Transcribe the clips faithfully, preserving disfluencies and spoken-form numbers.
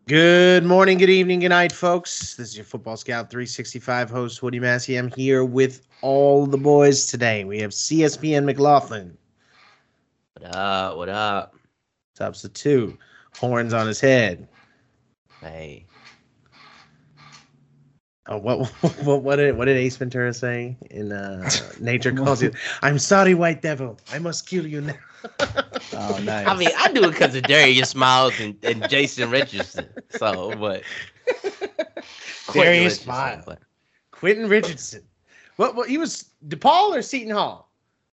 Good morning, good evening, good night, folks. This is your Football Scout three sixty-five host, Woody Massey. I'm here with all the boys today. We have C S P N McLaughlin. What up? What up? Tops to two. Horns on his head. Hey. Oh, what what what did what did Ace Ventura say in uh, Nature Calls You? I'm sorry, White Devil. I must kill you now. Oh, nice. I mean, I do it because of Darius Miles and, and Jason Richardson. So, but Darius Miles, but. Quentin Richardson. What? What? He was DePaul or Seton Hall?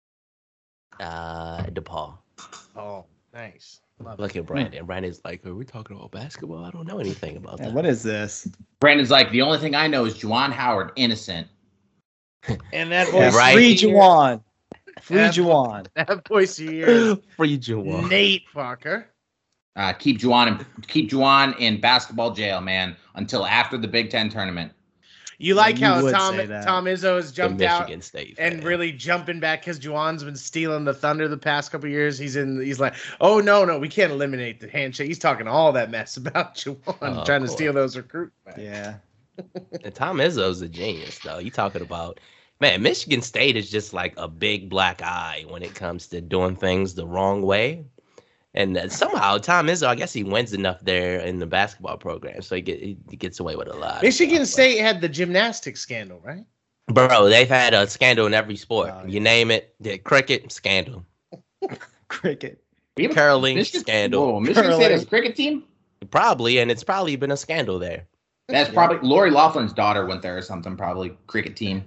Uh, DePaul. Oh, nice. Love Look it. at Brandon. Brandon's like, are we talking about basketball? I don't know anything about Yeah, that. what is this? Brandon's like, the only thing I know is Juwan Howard, innocent. And that Yeah, voice, right. Free Juwan. Free Yeah. Juwan. that voice of yours, Free Juwan. Nate Fucker. Uh, keep Juwan in, keep Juwan in basketball jail, man, until after the Big Ten tournament. You like You how would Tom say that. Tom Izzo has The jumped out Michigan State. and fan. really jumping back because Juwan's been stealing the thunder the past couple years. He's in. He's like, oh no, no, we can't eliminate the handshake. He's talking all that mess about Juwan Oh, trying to of steal course. those recruits back. Yeah. And Tom Izzo's a genius, though. You talking about, man, Michigan State is just like a big black eye when it comes to doing things the wrong way. And uh, somehow Tom Izzo, I guess he wins enough there in the basketball program, so he, get, he gets away with a lot. Michigan of stuff. State had the gymnastics scandal, right? Bro, they've had a scandal in every sport. Oh, You yeah. name it. The cricket, scandal. Cricket. We have a- Curling, Michigan, scandal. Whoa, Michigan State Curling. has a cricket team? Probably, and it's probably been a scandal there. That's Yeah. probably Lori Laughlin's daughter went there or something, probably cricket team.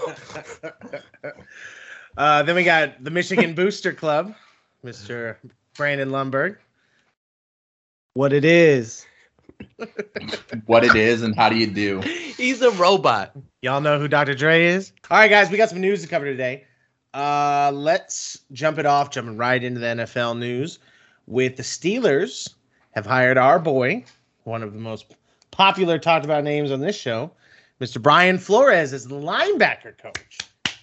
uh, then we got the Michigan Booster Club, Mister Brandon Lundberg. What it is. What it is and how do you do? He's a robot. Y'all know who Doctor Dre is? All right, guys, we got some news to cover today. Uh, let's jump it off, jumping right into the N F L news. With the Steelers have hired our boy, one of the most popular talked about names on this show, Mister Brian Flores, as the linebacker coach.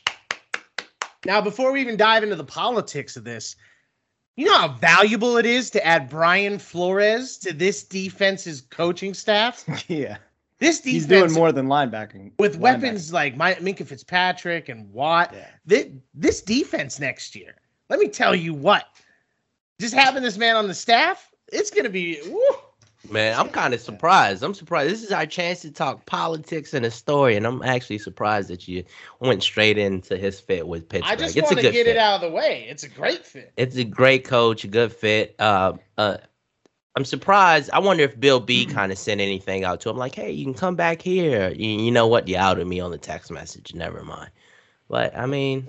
Now, before we even dive into the politics of this, you know how valuable it is to add Brian Flores to this defense's coaching staff? Yeah. This defense He's doing more than linebacking. with Linebacker. weapons like My, Minka Fitzpatrick and Watt. Yeah. This, this defense next year, let me tell you what, just having this man on the staff, it's going to be, woo. Man, I'm kind of surprised. I'm surprised. This is our chance to talk politics and a story, and I'm actually surprised that you went straight into his fit with Pittsburgh. I just it's want a to good get fit. it out of the way. It's a great fit. It's a great coach, a good fit. Uh, uh, I'm surprised. I wonder if Bill B kind of sent anything out to him, like, "Hey, you can come back here." You, you know what? You outed me on the text message. Never mind. But I mean,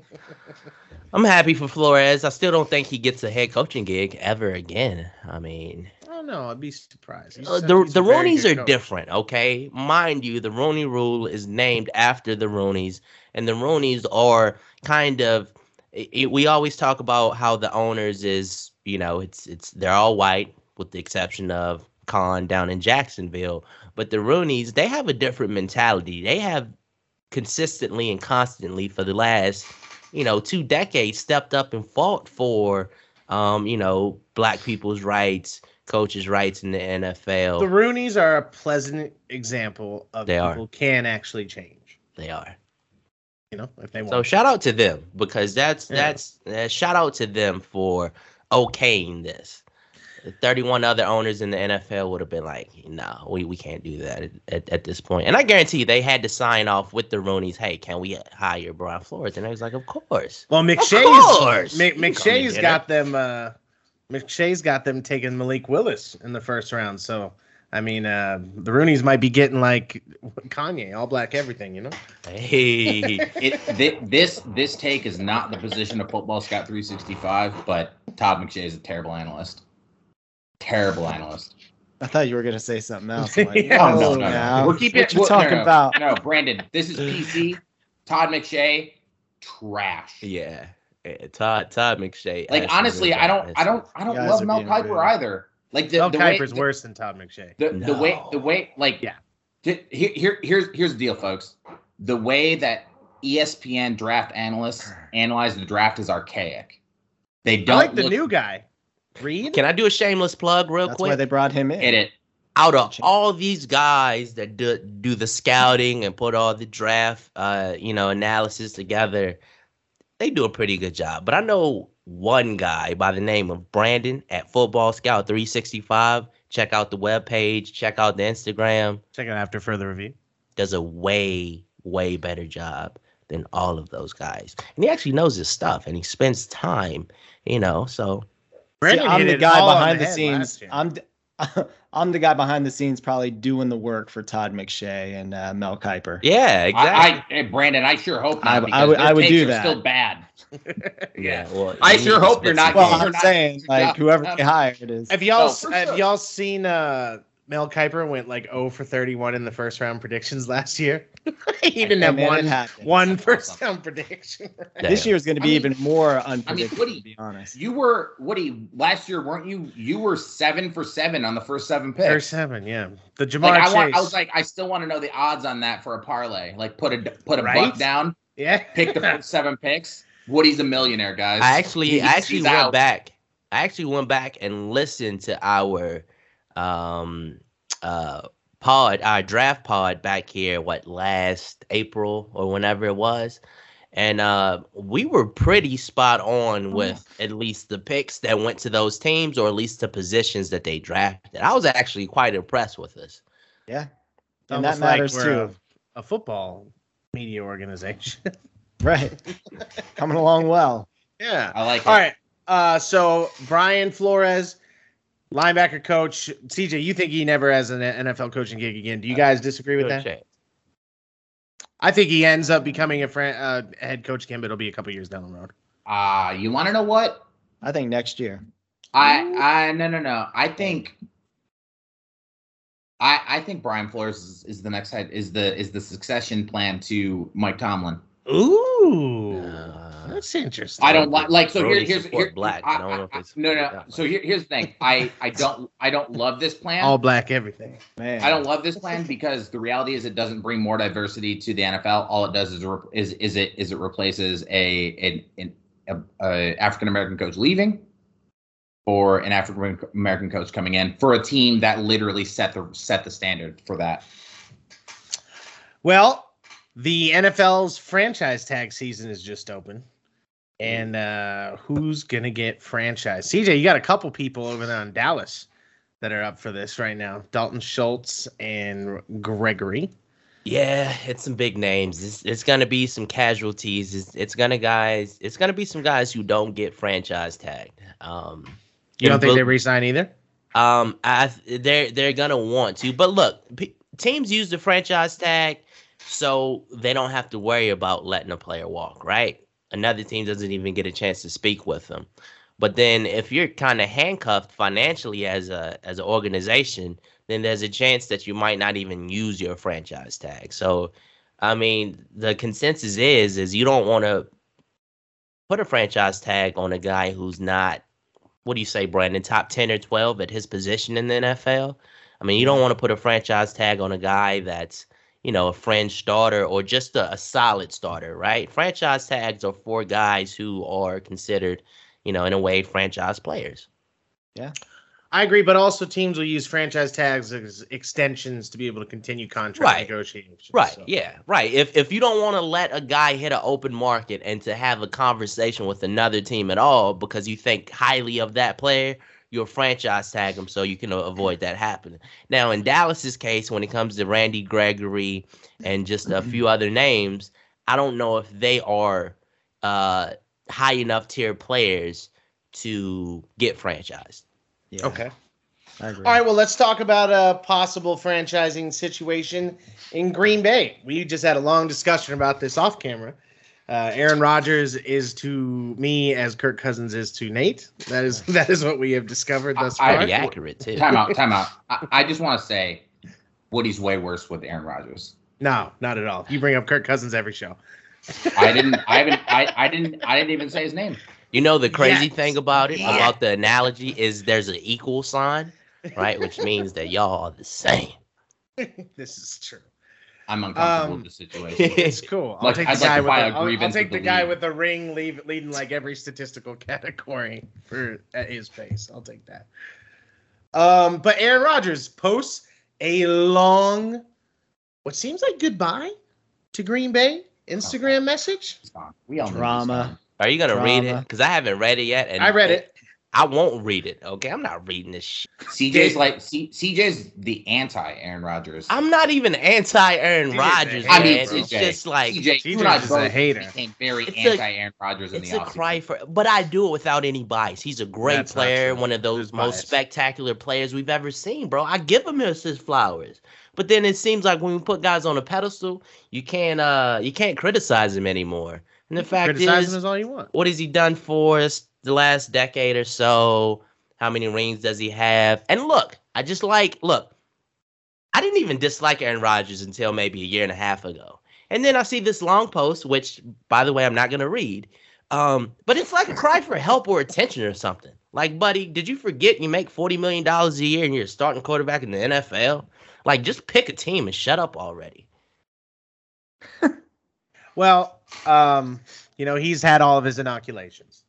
I'm happy for Flores. I still don't think he gets a head coaching gig ever again. I mean, I don't know. I'd be surprised. He's uh, such- the he's the a very Roonies good are coach. different, okay? Mind you, the Rooney Rule is named after the Roonies, and the Roonies are kind of. It, it- we always talk about how the owners is, you know, it's it's they're all white with the exception of Khan down in Jacksonville, but the Roonies, they have a different mentality. They have consistently and constantly for the last, you know, two decades stepped up and fought for, um, you know, black people's rights, coaches' rights in the N F L. The Roonies are a pleasant example of They are. people can actually change. They are. You know, if they want. So shout out to them because that's Yeah. that's uh, shout out to them for okaying this. The thirty-one other owners in the N F L would have been like, no, we, we can't do that at, at, at this point. And I guarantee you they had to sign off with the Roonies. Hey, can we hire Brian Flores? And I was like, of course. well, course. McShay's Mc, You can McShay's get got them. Uh, McShay's got them taking Malik Willis in the first round. So I mean, uh, the Roonies might be getting like Kanye, all black everything. You know. Hey, It thi- this this take is not the position of Football Scout three sixty-five, but Todd McShay is a terrible analyst. Terrible analyst. I thought you were going to say something else. I'm like, Yeah. Oh, no, no, now. no. We're keeping What you well, no, talking no, about? No, Brandon, this is P C. Todd McShay, trash. yeah, Eh, Todd Todd McShay. Like actually honestly, really I don't, got I don't, I don't You guys love are Mel being Kiper rude. either. Like the, Mel the way, Kiper's the, worse than Todd McShay. the, the way, No. the way, like Yeah. Here, here, here's here's the deal, folks. The way that E S P N draft analysts analyze the draft is archaic. They I don't like the look new guy, Reed. Can I do a shameless plug real That's quick? why they brought him in. at it. out of all these guys that do, do the scouting and put all the draft, uh, you know, analysis together, they do a pretty good job. But I know one guy by the name of Brandon at Football Scout three sixty-five. Check out the webpage. Check out the Instagram. Check it out after further review. Does a way, way better job than all of those guys. And he actually knows his stuff, and he spends time, you know, so. Brandon See, I'm hit the it guy all on behind the the head scenes. last year. I'm d- I'm the guy behind the scenes, probably doing the work for Todd McShay and uh, Mel Kiper. Yeah, exactly. I, I, hey, Brandon, I sure hope I- not. I would- because I would those do takes are that. Still bad. yeah, well, I you sure need to hope spend you're some not- Well, time. you're I'm not- saying like yeah. whoever Um, they hired is. Have y'all Oh, for have sure. y'all seen uh, Mel Kiper went like zero for thirty-one in the first round predictions last year? he didn't Hey, have man, it one happens. one That's first awesome. round prediction. This Damn. year is going to be I mean- even more unpredictable. Woody, to be honest. You were Woody last year, weren't you? You were seven for seven on the first seven picks. First seven, yeah. The Jamar like I Chase. want, I was like, I still want to know the odds on that for a parlay. Like put a put a Right? buck down, yeah. pick the first seven picks. Woody's a millionaire, guys. I actually, He's- I actually he's went out. back. I actually went back and listened to our um, uh, pod, our draft pod back here. What last April or whenever it was, and uh, we were pretty spot on with at least the picks that went to those teams, or at least the positions that they drafted. I was actually quite impressed with this. Yeah, It's and that almost like matters we're too. A, a football media organization. Right, coming along well. yeah. I like it. All right. Uh, so Brian Flores, linebacker coach. C J, you think he never has an N F L coaching gig again? Do you guys disagree with Good that? check. I think he ends up becoming a fran- uh, head coach again, but it'll be a couple years down the road. Uh, you want to know what? I think next year. I I no no no. I think I I think Brian Flores is, is the next head is the is the succession plan to Mike Tomlin. Ooh, Uh, that's interesting. I don't like like so Brody here, here's support here, black. I, I don't know if I- it's no no. that So much. here, here's the thing. I I don't I don't love this plan. all black everything. Man, I don't love this plan because the reality is it doesn't bring more diversity to the N F L. All it does is re- is is it is it replaces a an, an a, a African American coach leaving or an African American coach coming in for a team that literally set the set the standard for that. Well, the N F L's franchise tag season is just open. And uh, who's going to get franchise? C J, you got a couple people over there in Dallas that are up for this right now. Dalton Schultz and Gregory. Yeah, it's some big names. It's, it's gonna be some casualties. It's, it's gonna guys. It's gonna be some guys who don't get franchise tagged. Um, You don't and think Bill- they re-sign either? Um, I they're they're gonna want to, but look, p- teams use the franchise tag, so they don't have to worry about letting a player walk. Right? Another team doesn't even get a chance to speak with them. But then, if you're kind of handcuffed financially as a as an organization, then there's a chance that you might not even use your franchise tag. So, I mean, the consensus is is you don't want to put a franchise tag on a guy who's not, what do you say, Brandon, top ten or twelve at his position in the N F L? I mean, you don't want to put a franchise tag on a guy that's, you know, a fringe starter or just a, a solid starter, right? Franchise tags are for guys who are considered, you know, in a way, franchise players. I agree, but also teams will use franchise tags as extensions to be able to continue contract Right. negotiations. Right. so. Yeah. Right. If if you don't want to let a guy hit an open market and to have a conversation with another team at all because you think highly of that player, you'll franchise tag him so you can a- avoid that happening. Now, in Dallas's case, when it comes to Randy Gregory and just a few other names, I don't know if they are uh, high enough tier players to get franchised. Yeah, Okay. I agree. All right, well, let's talk about a possible franchising situation in Green Bay. We just had a long discussion about this off camera. Uh, Aaron Rodgers is to me as Kirk Cousins is to Nate. That is that is what we have discovered thus I- far. Pretty accurate too. Time out, time out. I, I just want to say Woody's way worse with Aaron Rodgers. No, not at all. You bring up Kirk Cousins every show. I didn't I haven't I, I didn't I didn't even say his name. You know the crazy Yes. thing about it, Yes. about the analogy, is there's an equal sign, right? Which means that y'all are the same. This is true. I'm uncomfortable Um, with the situation. It's cool. I'll Like, take I'd the like guy to with file the, a I'll, I'll grievance take with the the guy league. with the ring leave, leading like every statistical category for at his pace. I'll take that. Um, but Aaron Rodgers posts a long, what seems like goodbye to Green Bay Instagram Okay. message. He's gone. We all know he's Drama. gone. Are you gonna read it? Drama. Because I haven't read it yet, and I read it. I won't read it. Okay, I'm not reading this shit. C J's like C, CJ's the anti Aaron Rodgers. I'm not even anti Aaron C J's a Rodgers, hater, I man. mean, It's bro. C J, just like C J, C you J and I is a both hater. became very It's a- anti Aaron Rodgers in it's the a offseason. cry for, but I do it without any bias. He's a great That's not player, true. one of those There's most bias. spectacular players we've ever seen, bro. I give him his, his flowers. But then it seems like when we put guys on a pedestal, you can't uh you can't criticize him anymore. And the fact Criticize is, him as all you want. what has he done for us the last decade or so? How many rings does he have? And look, I just like, look, I didn't even dislike Aaron Rodgers until maybe a year and a half ago. And then I see this long post, which, by the way, I'm not going to read. Um, but it's like a cry for help or attention or something. Like, buddy, did you forget you make forty million dollars a year and you're a starting quarterback in the N F L? Like, just pick a team and shut up already. Well, um, you know, he's had all of his inoculations.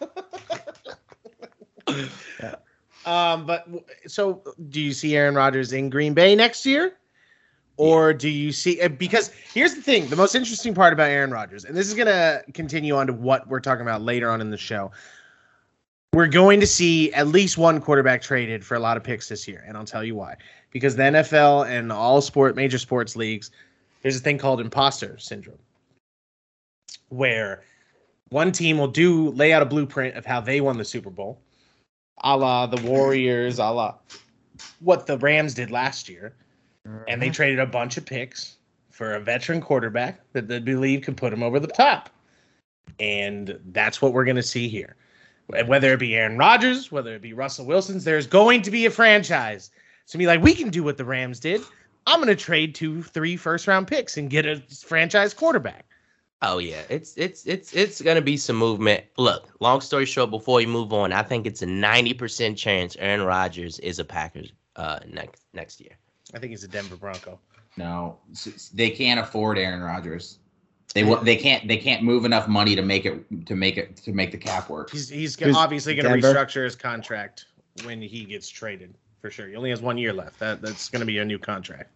Yeah. Um, but w- so do you see Aaron Rodgers in Green Bay next year? Or do you see uh, because here's the thing, the most interesting part about Aaron Rodgers, and this is going to continue on to what we're talking about later on in the show. We're going to see at least one quarterback traded for a lot of picks this year, and I'll tell you why. Because the N F L and all sport major sports leagues, there's a thing called imposter syndrome, where one team will do lay out a blueprint of how they won the Super Bowl, a la the Warriors, a la what the Rams did last year. And they traded a bunch of picks for a veteran quarterback that they believe could put them over the top. And that's what we're going to see here. Whether it be Aaron Rodgers, whether it be Russell Wilson's, there's going to be a franchise. So be like, we can do what the Rams did. I'm going to trade two, three first round picks and get a franchise quarterback. Oh yeah, it's it's it's it's gonna be some movement. Look, long story short, before you move on, I think it's a ninety percent chance Aaron Rodgers is a Packers uh next next year. I think he's a Denver Bronco. No, s- s- they can't afford Aaron Rodgers. They will. They can't. They can't move enough money to make it to make it to make the cap work. He's he's Who's obviously going to Denver? restructure his contract when he gets traded for sure. He only has one year left. That that's going to be a new contract.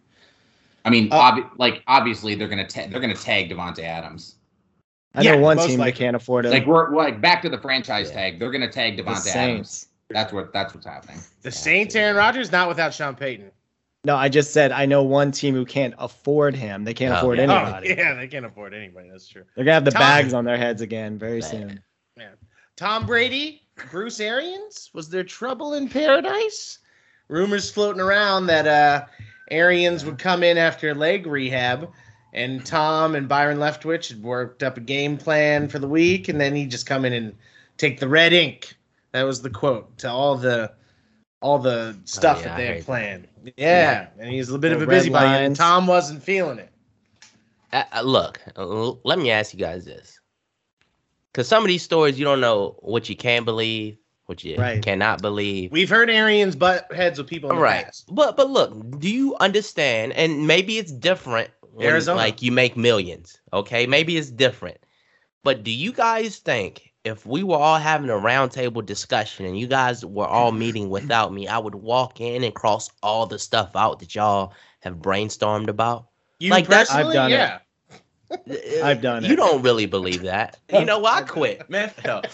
I mean, Uh, obvi- like obviously they're gonna ta- they're gonna tag Devontae Adams. I know Yeah, one most team that likely. can't afford him. Like we're like back to the franchise Yeah. tag. They're gonna tag the Devontae Adams. Saints. That's what that's what's happening. The Yeah, Saints, absolutely. Aaron Rodgers, not without Sean Payton. No, I just said I know one team who can't afford him. They can't Oh, afford yeah. anybody. Oh, yeah, they can't afford anybody. That's true. They're gonna have the Tom- bags on their heads again very Man. soon. Tom Brady, Bruce Arians, was there trouble in paradise? Rumors floating around that uh, Arians would come in after leg rehab, and Tom and Byron Leftwich had worked up a game plan for the week, and then he'd just come in and take the red ink. That was the quote to all the all the stuff yeah, that I they had heard planned. Yeah, and he's a bit The of a red busybody, and lines. Tom wasn't feeling it. Uh, uh, look, uh, l- let me ask you guys this. Because some of these stories, you don't know what you can believe, what you Right. cannot believe. We've heard Arians butt heads with people in the Right. past. But but look, do you understand? And maybe it's different when, Arizona. like you make millions. Okay, maybe it's different. But do you guys think if we were all having a roundtable discussion and you guys were all meeting without me, I would walk in and cross all the stuff out that y'all have brainstormed about? You Like, that's- personally, I've done it. yeah. I've done You it. don't really believe that. You know what? I quit. Man, no.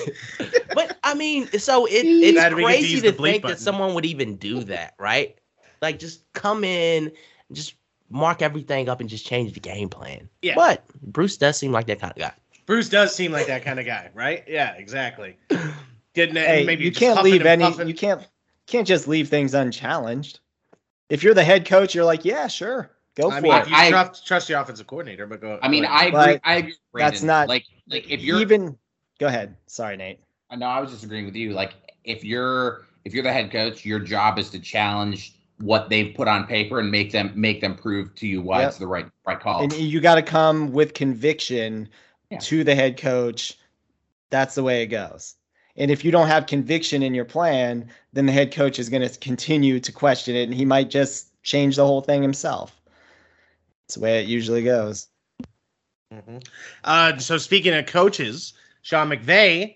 But I mean, so it, it's Glad we get to crazy use to the bleep think button. that someone would even do that, right? Like just come in, just mark everything up and just change the game plan. Yeah. But Bruce does seem like that kind of guy. Bruce does seem like that kind of guy, right? Yeah, exactly. Didn't it? Hey, maybe you just can't huffing leave and any. puffing. You can't can't just leave things unchallenged. If you're the head coach, you're like, yeah, sure, go I for mean, it. you I- trust, trust your offensive coordinator, but go. I mean, go I ahead. agree. But I agree. with that's Brandon. not- like like if you're Even go ahead. Sorry, Nate. No, I was just agreeing with you. Like if you're if you're the head coach, your job is to challenge what they've put on paper and make them make them prove to you why Yep. it's the right right call. And you got to come with conviction Yeah. to the head coach. That's the way it goes. And if you don't have conviction in your plan, then the head coach is going to continue to question it, and he might just change the whole thing himself. That's the way it usually goes. Mhm. Uh, so speaking of coaches, Sean McVay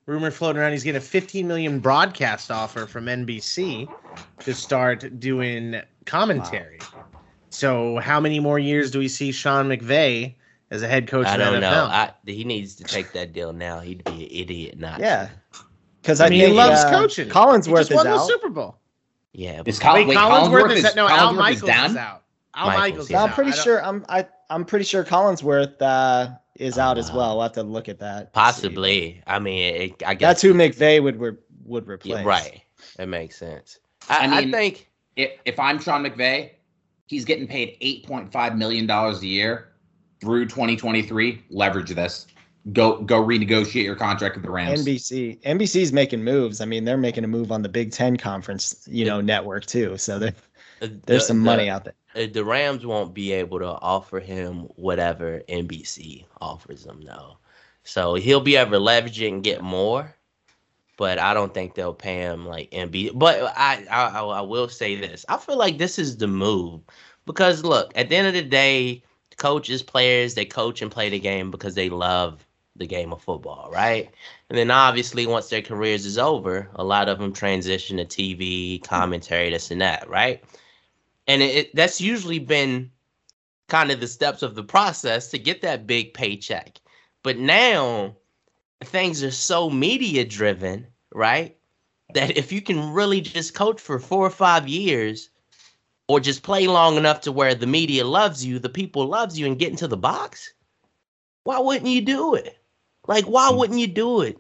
rumor floating around he's getting a fifteen million dollars broadcast offer from N B C to start doing commentary. Wow. So how many more years do we see Sean McVay as a head coach I in the don't N F L? know. I, he needs to take that deal now. He'd be an idiot not Yeah. to. Because I I mean, think, he loves uh, coaching. Collinsworth he just won is the out. Super Bowl. Yeah. Is Col- Wait, wait, Collinsworth, Collinsworth is is, no, Collinsworth Al is Michaels down? is out. Al Michaels, Michaels is yeah. So I'm out. pretty I don't- sure I'm I I'm pretty sure Collinsworth uh, is Oh, out as wow. well. We'll have to look at that. Possibly. I mean, it, I guess That's who McVay would re- would replace. Yeah, right. It makes sense. I, I I, mean- think If, if I'm Sean McVay, he's getting paid eight point five million dollars a year through twenty twenty-three. Leverage this. Go go renegotiate your contract with the Rams. N B C N B C's making moves. I mean, they're making a move on the Big Ten conference, you know, network too. So there, uh, there's the- some the- money out there. uh, the Rams won't be able to offer him whatever N B C offers him, though. So he'll be able to leverage it and get more, but I don't think they'll pay him like N B C. But I, I, I will say this: I feel like this is the move because look, at the end of the day, coaches, players, they coach and play the game because they love the game of football, right? And then obviously once their careers is over, a lot of them transition to T V, commentary, this and that, right? And it, it that's usually been kind of the steps of the process to get that big paycheck. But now things are so media driven, right? That if you can really just coach for four or five years or just play long enough to where the media loves you, the people loves you and get into the box, why wouldn't you do it? Like, why wouldn't you do it?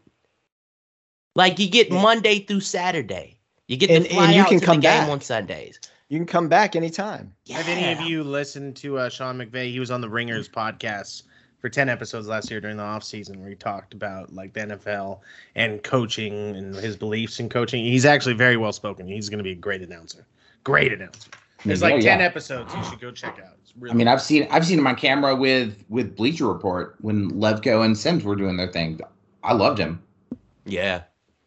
Like, you get Monday through Saturday. You get And- to fly and you out can to come the game back. on Sundays. You can come back anytime. Yeah. Have any of you listened to uh, Sean McVay? He was on the Ringers podcast for ten episodes last year during the off season where he talked about like the N F L and coaching and his beliefs in coaching. He's actually very well spoken. He's going to be a great announcer. Great announcer. There's like Oh, ten yeah. episodes you should go check out. It's really I mean, I've seen I've seen him on camera with with Bleacher Report when Levko and Sims were doing their thing. I loved him, Yeah.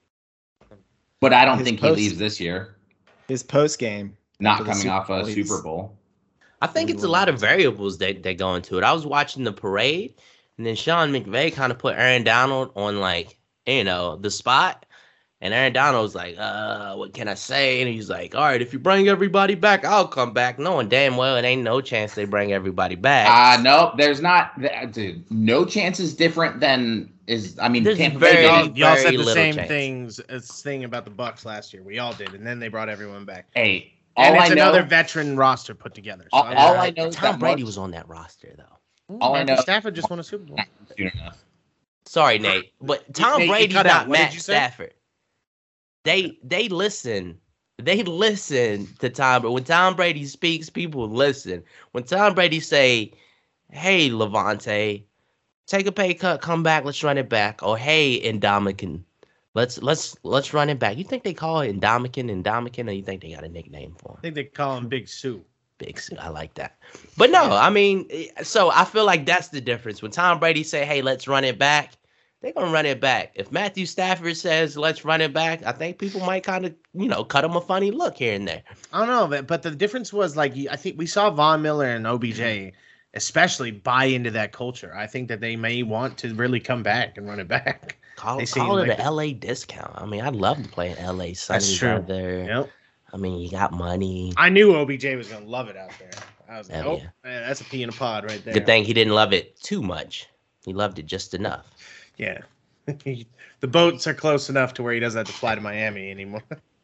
but I don't His think post- he leaves this year. His post game, Not after the coming Super off a Bowl, he's- Super Bowl. I think it's a lot of variables that, that go into it. I was watching the parade, and then Sean McVay kind of put Aaron Donald on, like, you know, the spot. And Aaron Donald was like, uh, what can I say? And he's like, all right, if you bring everybody back, I'll come back. Knowing damn well it ain't no chance they bring everybody back. Uh no, there's not. Dude, no chance is different than is. I mean, There's Tampa very- Bay. y'all, didn't- y'all very said the little same chance. things as thing about the Bucks last year. We all did, and then they brought everyone back. Hey, And all it's I know. another veteran roster put together. So All- I- all I know is Tom that Brady Mark- was on that roster, though. all I Matthew know- Stafford just won a Super Bowl. Soon enough. Sorry, Nate, but Tom Nate, you Brady's cut out. not What did Matt you say? Stafford. They they listen. They listen to Tom. But when Tom Brady speaks, people listen. When Tom Brady say, "Hey, Levante, take a pay cut, come back, let's run it back," or "Hey, Indomitian, let's let's let's run it back." You think they call it Indomitian, Indomitian, or you think they got a nickname for him? I think they call him Big Sue. Big Sue. I like that. But no, I mean, eh, so I feel like that's the difference. When Tom Brady say, "Hey, let's run it back," they're gonna run it back. If Matthew Stafford says, "Let's run it back," I think people might kind of, you know, cut him a funny look here and there. I don't know, but, but the difference was like I think we saw Von Miller and O B J especially buy into that culture. I think that they may want to really come back and run it back. Call, They seem call it like an it. L A discount. I mean, I'd love to play in L A. Sunny true. weather. Yep. I mean, you got money. I knew O B J was gonna love it out there. I was like, Hell oh, yeah. man, that's a pea in a pod right there. Good thing he didn't love it too much. He loved it just enough. Yeah. The boats are close enough to where he doesn't have to fly to Miami anymore.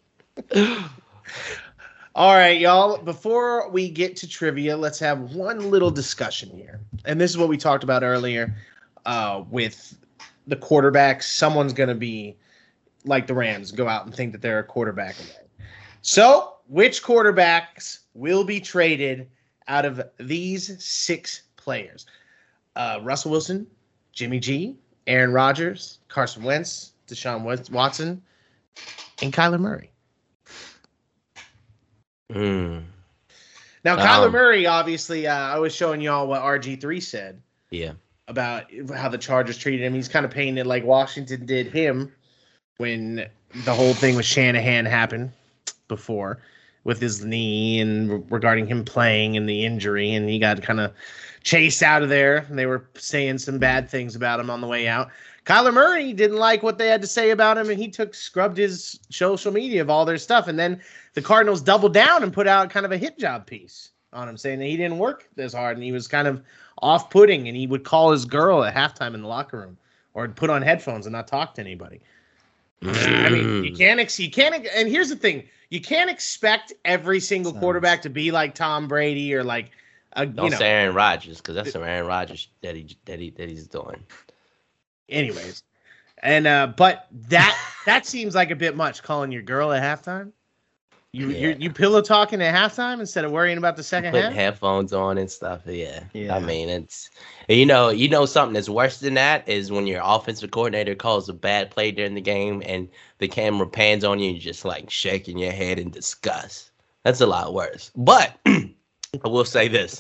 All right, y'all. Before we get to trivia, let's have one little discussion here. And this is what we talked about earlier uh, with the quarterbacks. Someone's going to be like the Rams, go out and think that they're a quarterback away. So, which quarterbacks will be traded out of these six players? Uh, Russell Wilson, Jimmy G, Aaron Rodgers, Carson Wentz, Deshaun Watson, and Kyler Murray. Mm, Now, Kyler Um, Murray, obviously, uh, I was showing y'all what R G three said yeah. about how the Chargers treated him. He's kind of painting it like Washington did him when the whole thing with Shanahan happened before with his knee and regarding him playing and the injury, and he got kind of chased out of there. And they were saying some bad things about him on the way out. Kyler Murray didn't like what they had to say about him, and he took scrubbed his social media of all their stuff. And then the Cardinals doubled down and put out kind of a hit job piece on him, saying that he didn't work this hard and he was kind of off-putting, and he would call his girl at halftime in the locker room or put on headphones and not talk to anybody. I mean, you can't, ex- you can't, and here's the thing: you can't expect every single Sounds- quarterback to be like Tom Brady or like, a, Don't you know. say Aaron Rodgers, because that's some Aaron Rodgers that he that he that he's doing. Anyways, and uh, but that that seems like a bit much, calling your girl at halftime. You Yeah. you you pillow talking at halftime instead of worrying about the second Putting half. headphones on and stuff. Yeah. Yeah. I mean, it's you know, you know something that's worse than that is when your offensive coordinator calls a bad play during the game and the camera pans on you and you're just like shaking your head in disgust. That's a lot worse. But I will say this.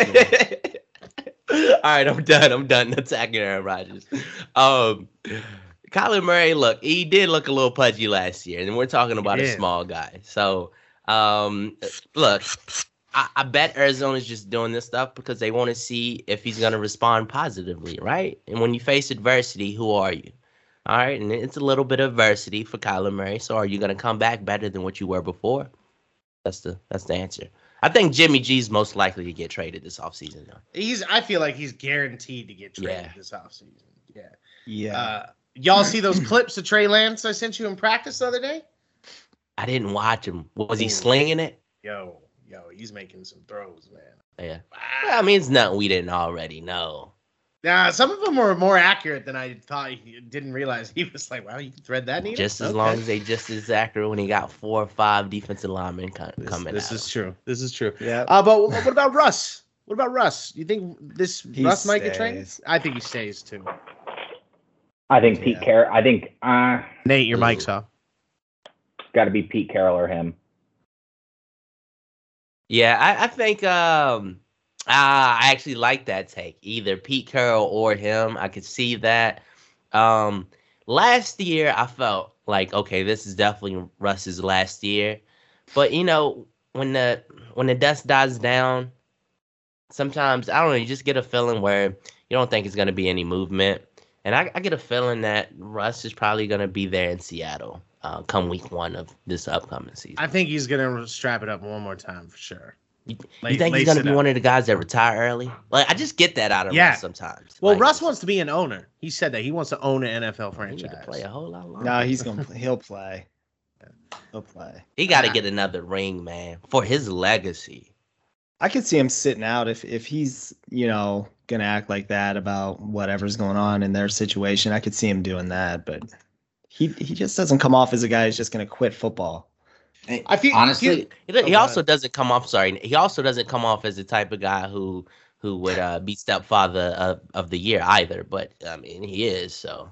All right, I'm done. I'm done attacking Aaron Rodgers. Um, Kyler Murray, look, he did look a little pudgy last year, and we're talking about a did. small guy. So, um, look, I, I bet Arizona's just doing this stuff because they want to see if he's going to respond positively, right? And when you face adversity, who are you? All right, and it's a little bit of adversity for Kyler Murray. So, are you going to come back better than what you were before? That's the that's the answer. I think Jimmy G's most likely to get traded this offseason, though. He's. I feel like he's guaranteed to get traded Yeah. this offseason. Yeah. Yeah. Uh, y'all see those clips of Trey Lance I sent you in practice the other day? I didn't watch him. Was he Ooh. slinging it? Yo, yo, he's making some throws, man. Yeah. Well, I mean, it's nothing we didn't already know. Nah, some of them were more accurate than I thought. He didn't realize he was like, wow, you can thread that needle? Just as Okay. long as they just as accurate when he got four or five defensive linemen co- This, coming this out. is true. This is true. yeah. Uh, but what about Russ? What about Russ? You think this He Russ might get traded? stays. I think he stays too. I think Pete Yeah. Carroll. I think uh, Nate, your Ooh. mic's off. it's got to be Pete Carroll or him. Yeah, I, I think um, uh, I actually like that take. Either Pete Carroll or him. I could see that. Um, last year, I felt like, okay, this is definitely Russ's last year. But, you know, when the when the dust dies down, sometimes, I don't know, you just get a feeling where you don't think there's going to be any movement. And I, I get a feeling that Russ is probably going to be there in Seattle uh, come week one of this upcoming season. I think he's gonna strap it up one more time for sure. You, Like, you think lace he's going to it be up. one of the guys that retire early? Like, I just get that out of Yeah. Russ sometimes. Well, Like, Russ wants to be an owner. He said that he wants to own an N F L he need to franchise. play a whole lot longer. No, he's gonna play. He'll play. He'll play. He got to get another ring, man, for his legacy. I could see him sitting out if if he's, you know, gonna act like that about whatever's going on in their situation. I could see him doing that, but he he just doesn't come off as a guy who's just gonna quit football. I feel honestly, He, he Oh, go also ahead. doesn't come off. Sorry, he also doesn't come off as the type of guy who who would uh, be stepfather of, of the year either. But I mean, he is. So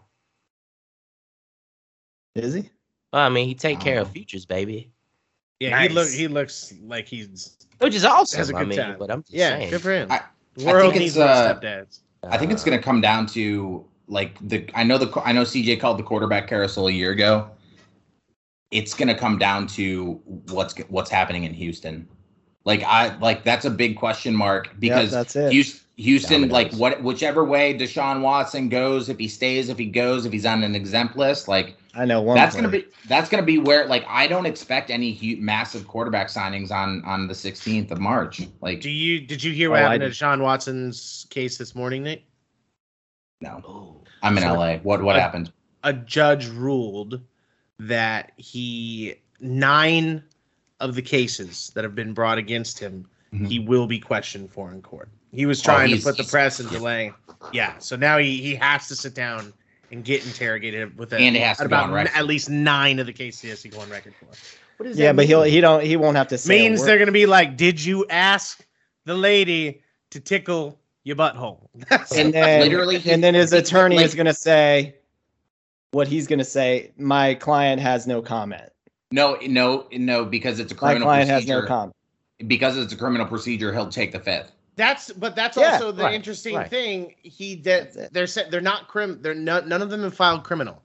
Is he? well, I mean, he take care of Oh. futures, baby, yeah, he Nice. look he looks like he's which is awesome. has a I good mean, time. but I'm just yeah, saying. good for him. I- The world think needs it's, more uh, stepdads. I think it's Uh, going to come down to like the. I know the. I know C J called the quarterback carousel a year ago. It's going to come down to what's what's happening in Houston. Like I like that's a big question mark because that's it. Houston, Houston like Dominoes. what whichever way Deshaun Watson goes, if he stays, if he goes, if he's on an exempt list, like I know one. that's going to player. be that's going to be where like I don't expect any hu- massive quarterback signings on on the sixteenth of March. Like Do you did you hear what Oh, I happened to did. Deshaun Watson's case this morning, Nate? no, ooh. I'm in So- L A. What what I- happened? A judge ruled that he nine of the cases that have been brought against him, Mhm. he will be questioned for in court. He was trying to he's- put the he's- press in yeah. delay. Yeah, so now he he has to sit down and get interrogated with a, And it has to at go about on record. n- at least nine of the cases he has to go on record for. What does Yeah, that but he'll mean? he don't he won't have to say a means word. they're gonna be like, did you ask the lady to tickle your butthole? That's and then Literally, he- and then his he- attorney like- is gonna say what he's gonna say. My client has no comment. No, no, no, because it's a My criminal client has procedure. no comment. Because it's a criminal procedure, he'll take the fifth. That's but that's Yeah, also the right, interesting right. thing. He That's that it. they're sa- they're not crim. They're no, none of them have filed criminal.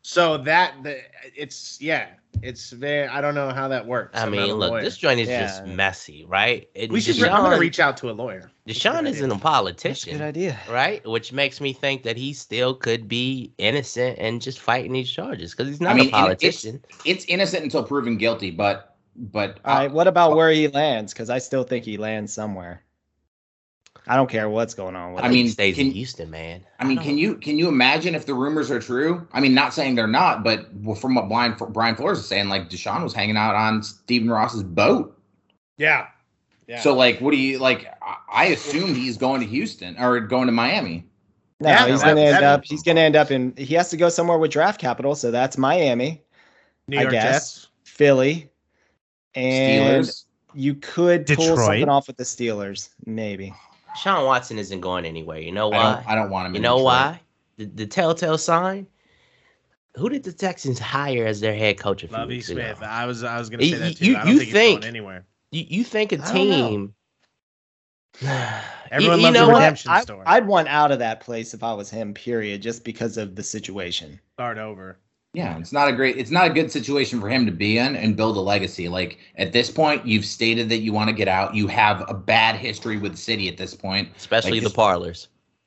So that the it's yeah, it's very. I don't know how that works. I I'm not mean, a look, lawyer. this joint is Yeah. just messy, right? And We should. Deshaun, I'm gonna reach out to a lawyer. Deshaun That's a good isn't a idea. That's a politician, good idea. right? Which makes me think that he still could be innocent and just fighting these charges because he's not I mean, a politician. It's, it's innocent until proven guilty, but but All right, what about where he lands? Because I still think he lands somewhere. I don't care what's going on with I I him. mean, mean, he stays in can- Houston, man. I mean, don't- can you can you imagine if the rumors are true? I mean, not saying they're not, but from what Brian Brian Flores is saying, like Deshaun was hanging out on Stephen Ross's boat. Yeah. Yeah. So, like, what do you like? I- I assume he's going to Houston or going to Miami. No, Yeah, he's that- gonna end that- up. He's gonna end up in. He has to go somewhere with draft capital, so that's Miami, New I York guess. Jets. Philly, and Steelers. you could pull Detroit. something off with the Steelers, maybe. Sean Watson isn't going anywhere. You know I why? don't. I don't want him. You in know Detroit. why? The, the telltale sign. Who did the Texans hire as their head coach a few Lovey weeks Smith. ago? I was I was gonna say You- that too. you- I don't you think, think- he's going anywhere. You, you think a I don't know. team? Everyone you, loves you a know what? redemption I, story. I'd want out of that place if I was him. Period, just because of the situation. Start over. Yeah, it's not a great. It's not a good situation for him to be in and build a legacy. Like at this point, you've stated that you want to get out. You have a bad history with the city at this point. Especially Like the this- parlors.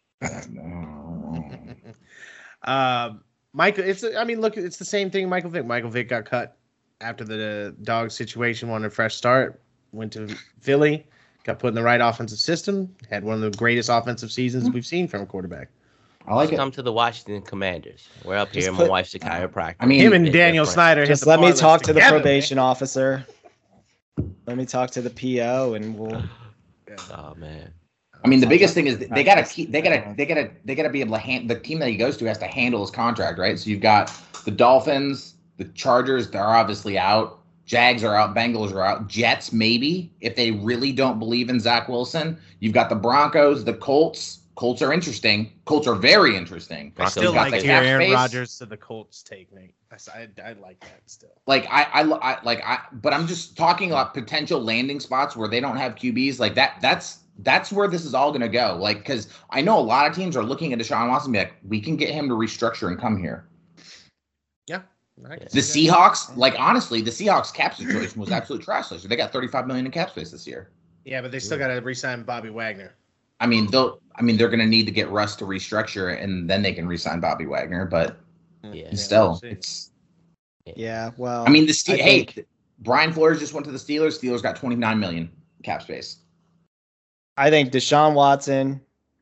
Um, Michael, it's I mean, look, it's the same thing. Michael Vick. Michael Vick got cut after the dog situation, wanted a fresh start, went to Philly, got put in the right offensive system, had one of the greatest offensive seasons we've seen from a quarterback. I like Just it. come to the Washington Commanders. We're up Just here. put- My wife's a chiropractor. I mean, Him and It's Daniel different. Snyder. hit Just the let me parlays talk to the together, probation officer. Let me talk to the P O, and we'll. man. Oh man. I mean, the I'll biggest talk thing to is the they gotta practice. keep. They gotta. They gotta. They gotta be able to hand. The team that he goes to has to handle his contract, right? So you've got the Dolphins, the Chargers. They're obviously out. Jags are out. Bengals are out. Jets maybe if they really don't believe in Zach Wilson. You've got the Broncos, the Colts. Colts are interesting. Colts are very interesting. I still You've got like the your cap Aaron space. Rodgers to the Colts take, Nate. I, s- I, I like that still. Like I, I, I, like I, but I'm just talking about potential landing spots where they don't have Q Bs. Like that, that's that's where this is all going to go. Like because I know a lot of teams are looking at Deshaun Watson and be like, we can get him to restructure and come here. Yeah. I can The see that. Seahawks, like honestly, the Seahawks cap situation was absolute trash last year. They got thirty-five million in cap space this year. Yeah, but they still got to re-sign Bobby Wagner. I mean, they'll. I mean, they're going to need to get Russ to restructure, and then they can re-sign Bobby Wagner. But Yeah. still, we'll see. it's. Yeah, well. I mean, the Ste- I hey, think- Brian Flores just went to the Steelers. Steelers got twenty-nine million cap space. I think Deshaun Watson,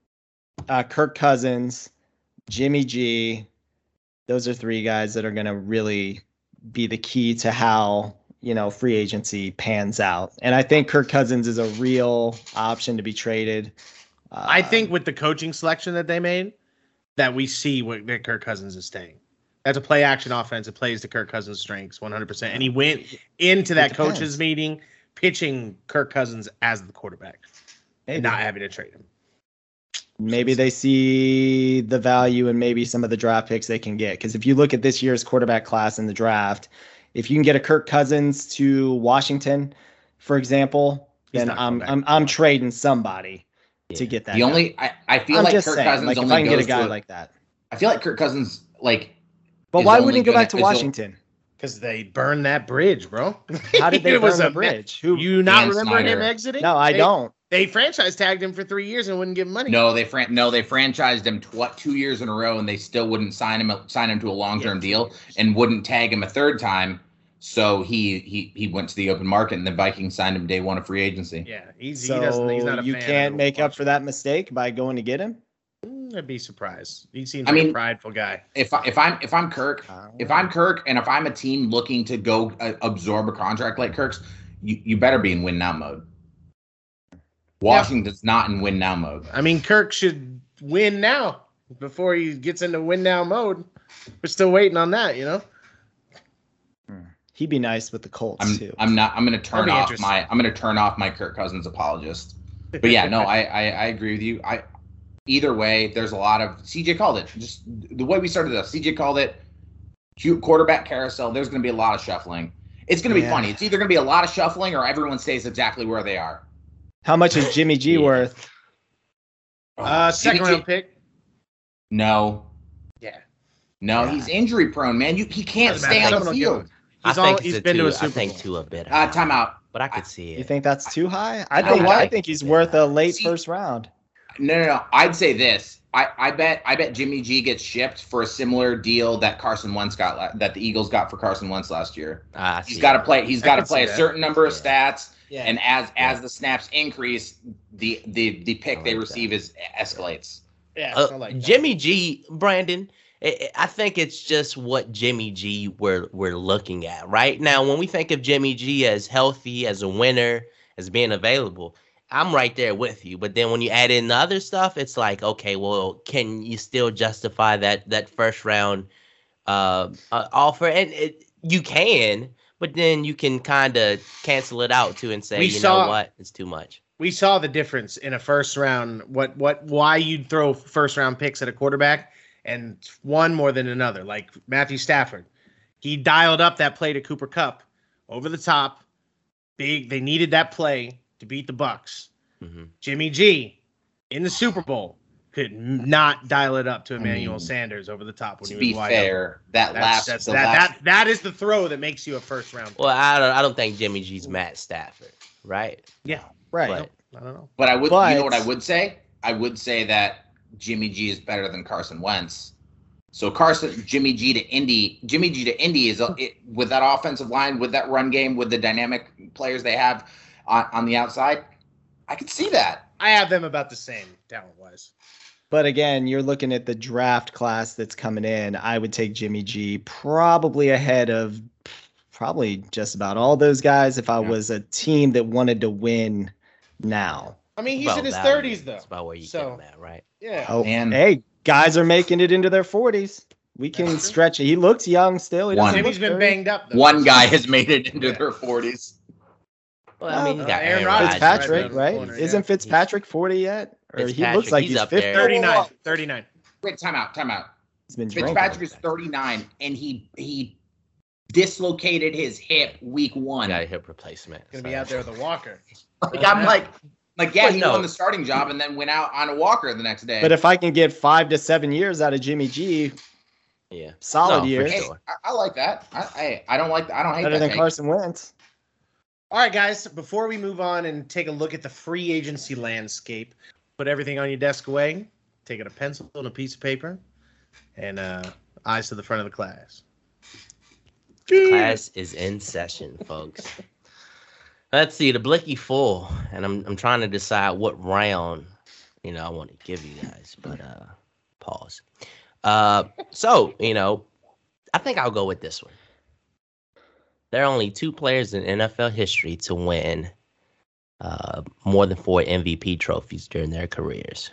uh, Kirk Cousins, Jimmy G, those are three guys that are going to really be the key to how, you know, free agency pans out. And I think Kirk Cousins is a real option to be traded. Uh, I think with the coaching selection that they made, that we see what that Kirk Cousins is staying. That's a play action offense. It plays to Kirk Cousins' strengths one hundred percent. And he went into that depends. coaches meeting pitching Kirk Cousins as the quarterback maybe, and not having to trade him. maybe they see the value in maybe some of the draft picks they can get. Because if you look at this year's quarterback class in the draft, if you can get a Kirk Cousins to Washington, for example, He's then not coming I'm back I'm to I'm Washington. trading somebody to Yeah. get that. The guy. only I, I feel I'm like just Kirk saying, Cousins like if only I can get a goes guy to, like that. I feel like Kirk Cousins like But is why only wouldn't he go gonna- back to is o- Washington? Because they burned that bridge, bro. How did they It was burn a the bridge? Who? You not Dan remember him Snyder. exiting? No, I They- don't. They franchise tagged him for three years and wouldn't give him money. no they fran- no they franchised him tw- two years in a row and they still wouldn't sign him sign him to a long term Yeah, two deal years. and wouldn't tag him a third time. So he he he went to the open market and the Vikings signed him day one of free agency. Yeah, he's, So he doesn't. He's not a you fan can't of make up for Washington. that mistake by going to get him. Mm, I'd be surprised. He seems I like a mean- prideful guy. If I, if I'm if I'm Kirk, if I'm Kirk and if I'm a team looking to go uh, absorb a contract like Kirk's, you, you better be in win now mode. Washington's not in win now mode. I mean, Kirk should win now before he gets into win now mode. We're still waiting on that, you know. He'd be nice with the Colts I'm too. I'm not I'm gonna turn be off interesting. my I'm gonna turn off my Kirk Cousins apologist. But yeah, no, I, I I agree with you. I either way, there's a lot of C J called it. Just the way we started this, C J called it. Cute quarterback carousel. There's gonna be a lot of shuffling. It's gonna be Yeah. funny. It's either gonna be a lot of shuffling or everyone stays exactly where they are. How much is Jimmy G Yeah. worth? Uh, second Jimmy G- round pick. No. Yeah. No, Yeah. he's injury prone, man. You he can't Doesn't stay matter. on the Someone will give field. him. He's I all, think he's it's a been two, to a I Super think Bowl. two a bit. Uh, high, timeout. But I could see it. You think that's too high? I You know think what? I think he's worth a late See- first round. No, no, no. I'd say this. I, I bet I bet Jimmy G gets shipped for a similar deal that Carson Wentz got la- that the Eagles got for Carson Wentz last year. I He's see got to it. play. He's I got to could play see a that. certain number of Yeah. stats, Yeah. and as as Yeah. the snaps increase, the the the pick I they like receive that. is escalates. Yeah, Uh, I like that. Jimmy G, Brandon. I I think it's just what Jimmy G we're we're looking at right now. When we think of Jimmy G as healthy, as a winner, as being available, I'm right there with you. But then when you add in the other stuff, it's like, okay, well, can you still justify that that first round uh, uh, offer? And it, you can, but then you can kind of cancel it out too and say, We you saw- know what, it's too much. We saw the difference in a first round. What what why you'd throw first round picks at a quarterback, and one more than another. Like Matthew Stafford, he dialed up that play to Cooper Kupp over the top. Big. They needed that play to beat the Bucks. hmm Jimmy G in the Super Bowl could not dial it up to Emmanuel mean, Sanders over the top when To he was be wide fair, that open. That's, last that's, the that, last that that is the throw that makes you a first round. Well, I don't, I don't think Jimmy G's Matt Stafford, right? Yeah, Right. But I don't know. But I would, But- you know what I would say? I would say that Jimmy G is better than Carson Wentz. So Carson, Jimmy G to Indy, Jimmy G to Indy is a, it, with that offensive line, with that run game, with the dynamic players they have on, on the outside. I could see that. I have them about the same talent wise. But again, you're looking at the draft class that's coming in. I would take Jimmy G probably ahead of probably just about all those guys if I Yeah. was a team that wanted to win now. I mean, he's about in his value. thirties though. That's about where you So- get him at, right? Yeah. Oh, Man. hey, guys are making it into their forties. We can That's true. stretch it. He looks young still. He doesn't One. Jimmy's look been thirty. banged up though. One guy has made it into Yeah. their forties. Well, I mean, you Uh, got Aaron Aaron Rodgers Rodgers Fitzpatrick, right around the right? corner, yeah. Isn't Fitzpatrick forty yet? Or he Fitzpatrick, looks like he's he's, up fifty. there. thirty-nine. thirty-nine. Wait, time out, time out. He's been drinking. Fitzpatrick is thirty-nine, and he he dislocated his hip week one. got a hip replacement. Gonna so- be out there with a walker. Like I'm like, like yeah, But he no. won the starting job and then went out on a walker the next day. But if I can get five to seven years out of Jimmy G, Yeah. solid No, for years, hey, sure. I, I like that. I, I I don't like I don't hate better that than take. Carson Wentz. All right, guys. Before we move on and take a look at the free agency landscape, put everything on your desk away. Take out a pencil and a piece of paper, and uh, eyes to the front of the class. Class is in session, folks. Let's see the Blicky full, and I'm I'm trying to decide what round, you know, I want to give you guys, but uh, pause. Uh, so you know, I think I'll go with this one. There are only two players in N F L history to win uh, more than four M V P trophies during their careers.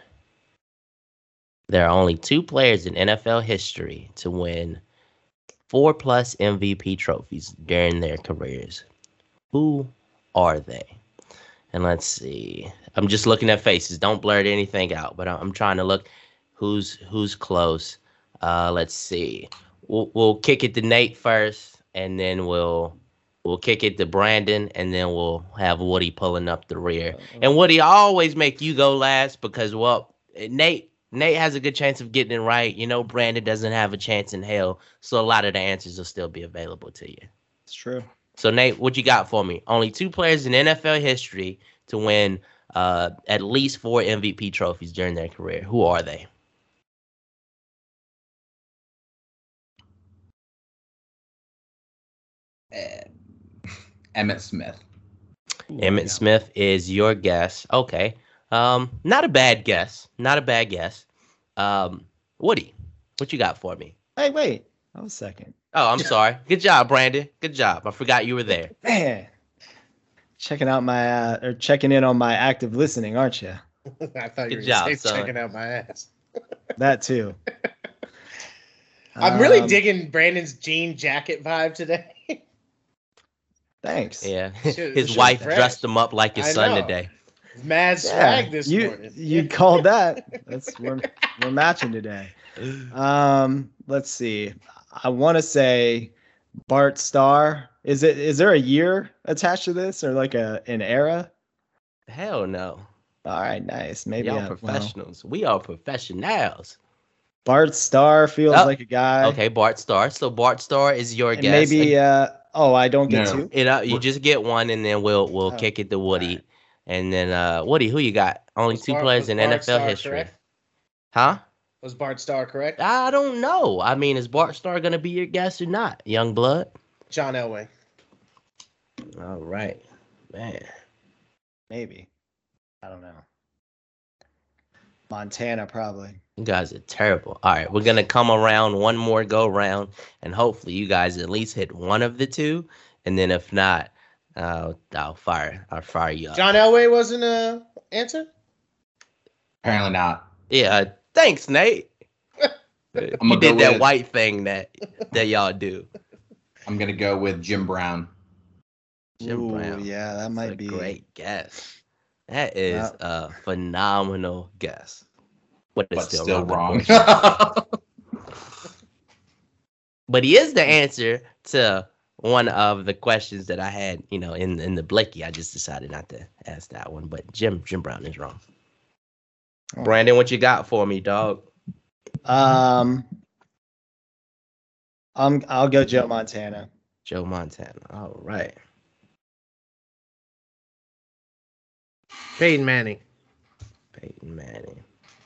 There are only two players in N F L history to win four plus M V P trophies during their careers. Who are they? And let's see. I'm just looking at faces. Don't blurt anything out, but I'm trying to look who's who's close. Uh, let's see. We'll we'll kick it to Nate first, and then we'll we'll kick it to Brandon, and then we'll have Woody pulling up the rear. And Woody, I always make you go last because, well, Nate Nate has a good chance of getting it right. You know, Brandon doesn't have a chance in hell, so a lot of the answers will still be available to you. It's true. So, Nate, what you got for me? Only two players in N F L history to win uh, at least four M V P trophies during their career. Who are they? Uh, Emmett Smith. Emmett Smith is your guess. Okay. Um, not a bad guess. Not a bad guess. Um, Woody, what you got for me? Hey, wait. I was second. Oh, I'm sorry. Good job, Brandon. Good job. I forgot you were there. Man, checking out my uh, or checking in on my active listening, aren't you? I thought you Good were job, gonna say son. checking out my ass. That too. I'm really Um, digging Brandon's jean jacket vibe today. Thanks. Yeah. Shit- His shit wife fresh. dressed him up like his I son know. today. Mad Yeah, swag this you morning. you called that. That's we're we're matching today. Um, let's see. I want to say Bart Starr. Is it? Is there a year attached to this, or like a an era? Hell no. All right, nice. Maybe Y'all I- well, professionals. We are professionals. Bart Starr feels Oh, like a guy. Okay, Bart Starr. So Bart Starr is your And guess. maybe. Uh, oh, I don't get No. two. You know, you just get one, and then we'll we'll Oh, kick it to Woody, alright. and then uh, Woody, who you got? Only Was two Bart- players was in Bart N F L Starr history, correct? huh? Was Bart Starr correct? I don't know. I mean, is Bart Starr gonna be your guess or not? Young blood. John Elway. All right, man. Maybe. I don't know. Montana, probably. You guys are terrible. All right, we're gonna come around one more go round, and hopefully you guys at least hit one of the two, and then if not, uh, I'll fire. I'll fire you up. John Elway wasn't a answer. Apparently not. Yeah. uh, Thanks, Nate. I'm He gonna did go that with- white thing that that y'all do. I'm gonna go with Jim Brown. Jim Ooh, Brown. yeah, that That's might a be great guess. That is Yeah. a phenomenal guess. But it's But still, still wrong. wrong. unfortunately. But he is the answer to one of the questions that I had, you know, in, in the Blicky. I just decided not to ask that one. But Jim Jim Brown is wrong. Oh. Brandon, what you got for me, dog? Um, I'm. I'll go Joe Montana. Joe Montana. All right. Peyton Manning. Peyton Manning.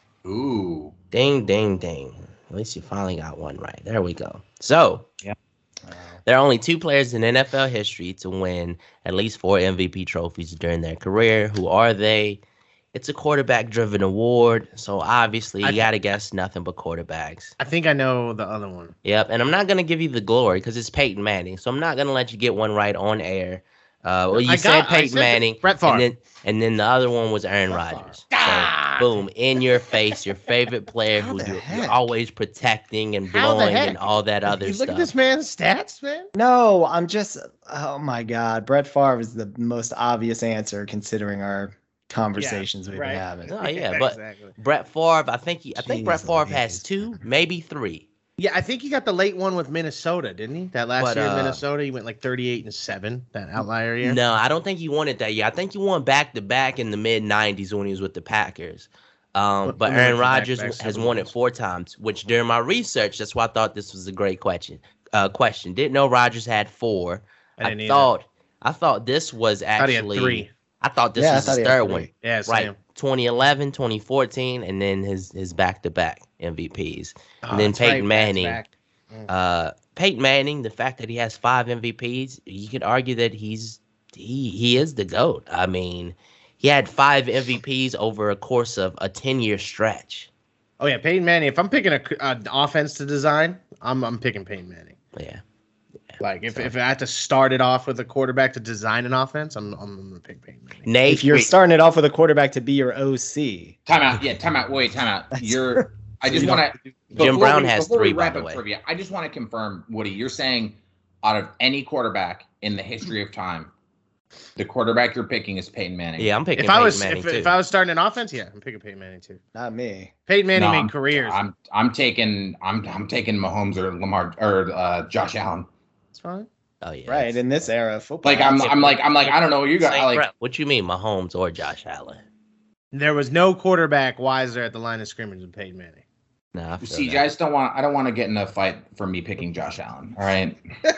Ooh. Ding, ding, ding. At least you finally got one right. There we go. So, Uh, there are only two players in N F L history to win at least four M V P trophies during their career. Who are they? It's a quarterback-driven award, so obviously I you th- got to guess nothing but quarterbacks. I think I know the other one. Yep, and I'm not going to give you the glory because it's Peyton Manning, so I'm not going to let you get one right on air. Uh, well, you I said got- I Peyton said Manning, Brett Favre. and then and then the other one was Aaron Brett Rodgers. Ah! So, boom, in your face, your favorite player How who the you're, you're heck? always protecting and How the blowing heck? and all that other You stuff. look at this man's stats, man. no, I'm just. Oh my God, Brett Favre is the most obvious answer considering our conversations we've right. been having. Oh, yeah, but- exactly. Brett Favre, I think he, I think Brett Jeez Favre Louise. has two, maybe three. Yeah, I think he got the late one with Minnesota, didn't he? That last But, year in uh, Minnesota, he went like thirty-eight and seven. That outlier year. No, I don't think he won it that year. I think he won back to back in the mid nineties when he was with the Packers. Um, But but when they Aaron went to Rodgers back-to-back has Super won it Bowls. four times, which during my research, that's why I thought this was a great question. Uh, question. Didn't know Rodgers had four. I I, didn't either. thought I thought this was I thought he had actually three. I thought this Yeah, I was thought his he had third three. one. Yeah, Right. same. twenty eleven, twenty fourteen, and then his his back to back M V Ps. Oh, And then that's right, Peyton Manning. back-to-back. Uh, Peyton Manning, the fact that he has five M V Ps, you could argue that he's he he is the GOAT. I mean, he had five M V Ps over a course of a ten year stretch. Oh yeah, Peyton Manning. If I'm picking a an offense to design, I'm I'm picking Peyton Manning. Yeah. Like if, So- if I had to start it off with a quarterback to design an offense, I'm I'm gonna pick Peyton Manning. Nate, If you're wait. starting it off with a quarterback to be your O C, Time out. Yeah, time out. Wait, time out. That's- You're. I So just you don't- want to. Jim Brown has three, by the way. Trivia, I just want to confirm, Woody. You're saying out of any quarterback in the history of time, the quarterback you're picking is Peyton Manning. yeah, I'm picking If I Peyton was Manning if, too. if I was starting an offense, yeah, I'm picking Peyton Manning too. not me. Peyton Manning No, made I'm- careers. I'm I'm taking I'm I'm taking Mahomes or Lamar or uh, Josh Allen. It's fine. oh yeah, Right that's- in this era of football. Like I'm I'm like I'm like I don't know. You got Same like breath. What you mean, Mahomes or Josh Allen? There was no quarterback wiser at the line of scrimmage than Peyton Manning. Nah, I feel C J. that. I just don't want I don't want to get in a fight for me picking Josh Allen. All right.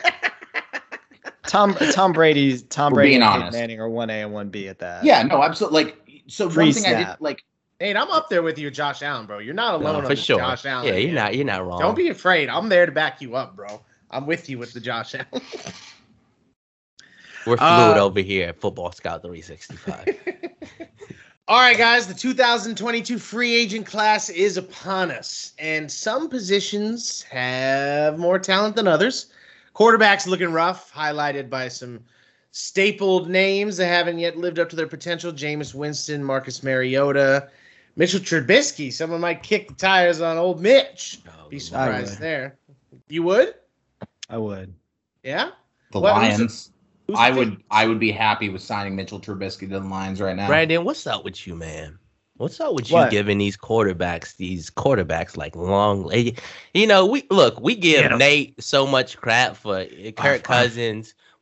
Tom Tom Brady's Tom We're Brady being and Peyton honest. Manning are one A and one B at that. Yeah. No. Absolutely. Like so. One thing I did Pre-snap. like. Hey, I'm up there with you, Josh Allen, bro. You're not alone No, on for the sure. Josh Allen. Yeah, you're here. not you're not wrong. Don't be afraid. I'm there to back you up, bro. I'm with you with the Josh Allen. We're fluid Uh, over here at Football Scout three sixty-five. All right, guys, the two thousand twenty-two free agent class is upon us, and some positions have more talent than others. Quarterbacks looking rough, highlighted by some stapled names that haven't yet lived up to their potential. Jameis Winston, Marcus Mariota, Mitchell Trubisky. Someone might kick the tires on old Mitch. Oh, Be good I surprised would. there. You would? I would. Yeah? The What- who's the- Lions. Who's I the would thing? I would be happy with signing Mitchell Trubisky to the Lions right now. Brandon, what's up with you, man? What's up with you What? giving these quarterbacks, these quarterbacks like long, you know, we look, we give Get 'em. Nate so much crap for Kirk fine. Cousins,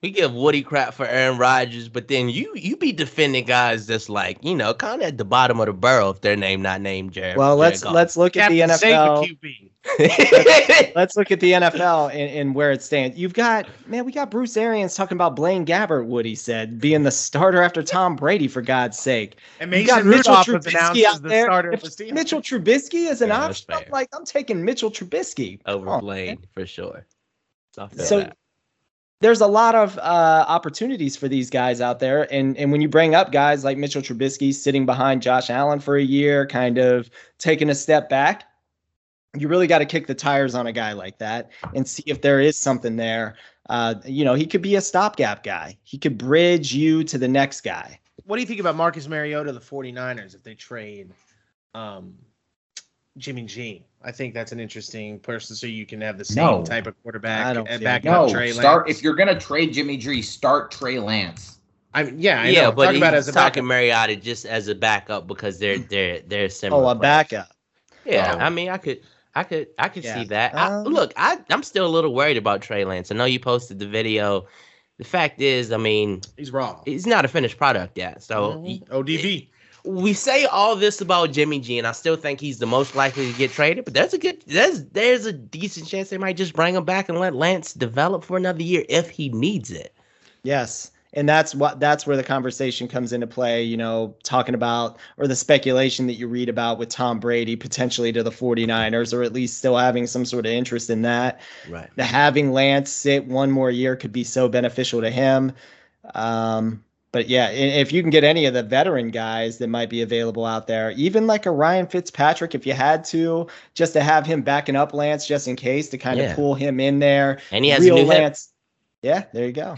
We give Woody crap for Aaron Rodgers, but then you you be defending guys that's like, you know, kind of at the bottom of the barrel if their name not named Jared. Well, let's Jared Goff. let's look at the Captain N F Save L. the Q B. Let's look at the N F L and, and where it stands. You've got, man, we got Bruce Arians talking about Blaine Gabbert, Woody said, being the starter after Tom Brady, for God's sake. And You Mason got Mitchell Rudolph was announced Trubisky as out the there. starter If for Steelers. Mitchell Trubisky is an Yeah, that's option. I'm fair. like, I'm taking Mitchell Trubisky. Over Come on, Blaine man. for sure. So, I feel So that. there's a lot of uh, opportunities for these guys out there. And, and when you bring up guys like Mitchell Trubisky sitting behind Josh Allen for a year, kind of taking a step back, you really got to kick the tires on a guy like that and see if there is something there. Uh, you know, he could be a stopgap guy. He could bridge you to the next guy. What do you think about Marcus Mariota, the 49ers, if they trade um, Jimmy G? I think that's an interesting person, so you can have the same No. type of quarterback I don't and feel- back No, up Trey start Lance. if you're gonna trade Jimmy G, start Trey Lance. I mean, yeah, I yeah, know. but Talk he's about it as a talking backup. Mariota just as a backup because they're they're they're similar. Oh, a players. backup. Yeah, Oh. I mean, I could, I could, I could Yeah. see that. I, Um, look, I, I'm still a little worried about Trey Lance. I know you posted the video. The fact is, I mean, He's raw. he's not a finished product yet. So Mhm. he- O D B. we say all this about Jimmy G, and I still think he's the most likely to get traded. But there's a good, there's there's a decent chance they might just bring him back and let Lance develop for another year if he needs it. Yes. And that's what that's where the conversation comes into play, you know, talking about, or the speculation that you read about with Tom Brady potentially to the 49ers, or at least still having some sort of interest in that. Right. The having Lance sit one more year could be so beneficial to him. Um, but yeah, i- if you can get any of the veteran guys that might be available out there, even like a Ryan Fitzpatrick, if you had to, just to have him backing up Lance just in case, to kind Yeah. of pull him in there. And he has a Real new hip. Lance. Yeah, there you go.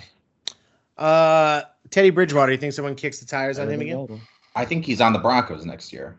Uh, Teddy Bridgewater, you think someone kicks the tires on him again? I think he's on the Broncos next year.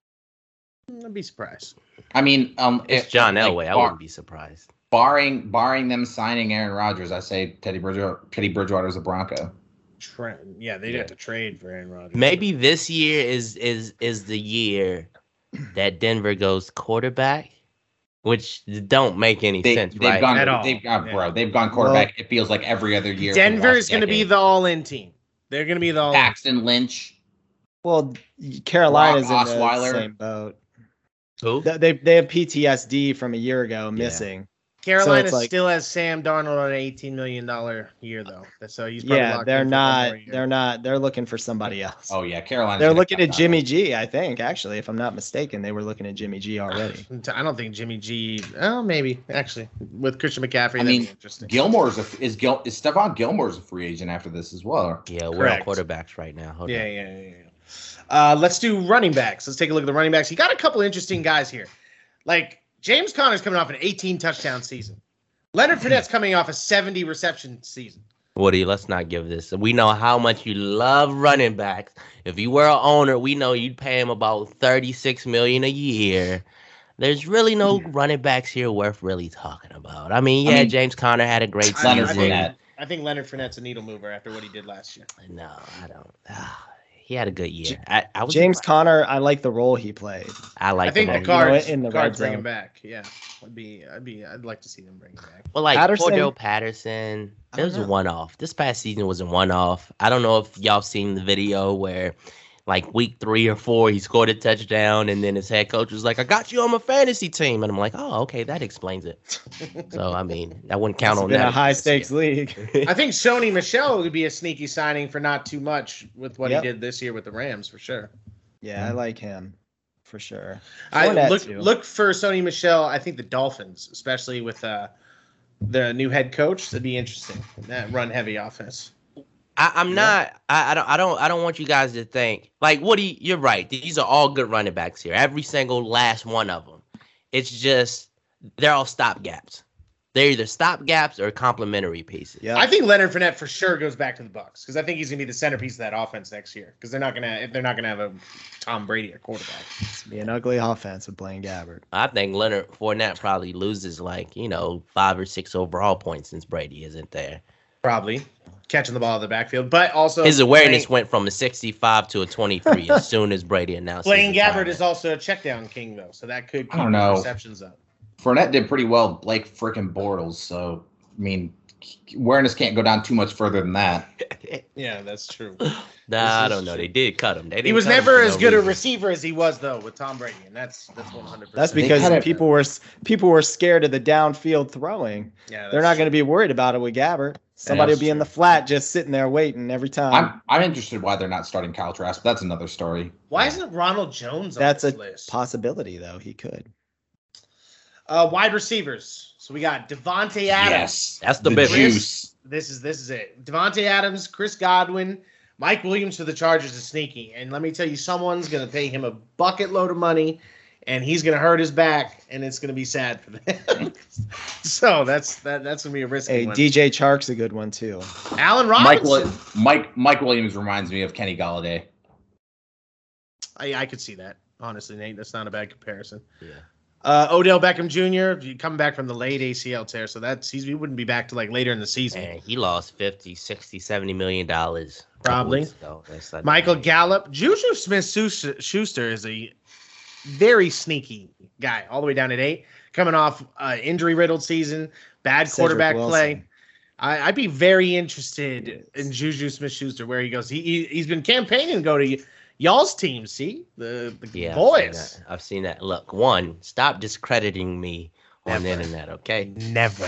I'd be surprised. I mean, um, It's if- John like, Elway. I bar- wouldn't be surprised. barring barring them signing Aaron Rodgers, I say Teddy Bridgewater. Teddy Bridgewater's a Bronco. Tra- yeah, they'd Yeah. have to trade for Aaron Rodgers. Maybe this year is is is the year that Denver goes quarterback, which don't make any They, sense, they've right? gone. At all. They've gone, Yeah. bro. They've gone quarterback. it feels like every other year. for the Denver last is going to be decade. the all-in team. They're going to be the all-in. Paxton Lynch. Well, Carolina's Brock in the Osweiler. same boat. Who? Th- They they have P T S D from a year ago missing. Carolina it's like- still has Sam Darnold on an eighteen million dollars year, though. So he's probably Yeah, locked they're in for one not. more year. They're not. They're looking for somebody else. Oh yeah, Carolina. They're looking at Jimmy G. I think actually, if I'm not mistaken, they were looking at Jimmy G already. I don't think Jimmy G. Oh, maybe actually with Christian McCaffrey. I that'd mean, be interesting. Gilmore's a, is Gil is Stephon Gilmore's a free agent after this as well. Yeah, we're Correct. on quarterbacks right now. Hold Yeah, on. yeah, yeah, yeah. Uh, let's do running backs. Let's take a look at the running backs. You got a couple interesting guys here. Like James Conner's coming off an eighteen touchdown season. Leonard Fournette's coming off a seventy reception season. Woody, let's not give this. We know how much you love running backs. If you were an owner, we know you'd pay him about thirty-six million dollars a year. There's really no running backs here worth really talking about. I mean, yeah, I mean, James Conner had a great I, Leonard I season. think, Fournette. I think Leonard Fournette's a needle mover after what he did last year. No, I don't. Ah, he had a good year. I, I was James Conner, I like the role he played. I like I think the the role. cards, in the cards red bring him zone. back. Yeah, I'd be, I'd be, I'd like to see them bring him back. Well, like Patterson- Cordell Patterson, I it don't was a know. one-off. This past season was a one-off. I don't know if y'all seen the video where, like week three or four, he scored a touchdown, and then his head coach was like, "I got you on my fantasy team," and I'm like, "Oh, okay, that explains it." So I mean, I wouldn't count It's on been that. a high stakes league. I think Sony Michelle would be a sneaky signing for not too much with what Yep. he did this year with the Rams for sure. Yeah, I like him for sure. I Fournette, look too. look for Sony Michelle. I think the Dolphins, especially with uh, the new head coach, that'd be interesting. That run heavy offense. I, I'm Yeah. not. I, I don't. I don't. I don't want you guys to think like Woody. You're right. These are all good running backs here. Every single last one of them. It's just they're all stopgaps. They're either stopgaps or complementary pieces. Yeah, I think Leonard Fournette for sure goes back to the Bucks because I think he's gonna be the centerpiece of that offense next year. Because they're not gonna if they're not gonna have a Tom Brady at quarterback. it's gonna be an ugly offense with Blaine Gabbert. I think Leonard Fournette probably loses like you know five or six overall points since Brady isn't there. Probably catching the ball in the backfield, but also His awareness Blaine, went from a sixty-five to a twenty-three as soon as Brady announced. his Blaine Gabbert retirement. is also a checkdown king though, so that could keep I don't his know. receptions up. Fournette did pretty well. Blake freaking Bortles. So I mean, awareness can't go down too much further than that. Yeah, that's true. Nah, I is don't know. true. They did cut him. They He didn't was cut him never for as no good a reason. receiver as he was though with Tom Brady, and that's that's one hundred percent. That's They because cut it. people were people were scared of the downfield throwing. yeah, They're not going to be worried about it with Gabbert. Somebody That's will be in true. the flat just sitting there waiting every time. I'm I'm interested why they're not starting Kyle Trask, but that's another story. Why isn't Ronald Jones on That's this a list? possibility, though. He could. Uh, wide receivers. So we got Devontae Adams. Yes, That's the the big one. juice. This is this is it. Devontae Adams, Chris Godwin, Mike Williams for the Chargers is sneaky. And let me tell you, someone's gonna pay him a bucket load of money, and he's gonna hurt his back, and it's gonna be sad for them. So that's that that's gonna be a risky Hey, one. D J Chark's a good one too. Allen Mike, Robinson. Wi- Mike Mike Williams reminds me of Kenny Galladay. I, I could see that. Honestly, Nate, that's not a bad comparison. Yeah. Uh, Odell Beckham Junior coming back from the late A C L tear, so that's he's, he wouldn't be back to like later in the season. Man, he lost fifty, sixty, seventy million dollars. Probably. That's like, Michael Gallup, Juju Smith-Schuster is a very sneaky guy, all the way down at eight, coming off uh, injury-riddled season, bad Cedric quarterback Wilson. play. I, I'd be very interested in Juju Smith-Schuster where he goes. He, he he's been campaigning to go to y- y'all's team. See the the Yeah, I've seen boys. that. I've seen that. Look, one, stop discrediting me on the Never. internet, okay? Never,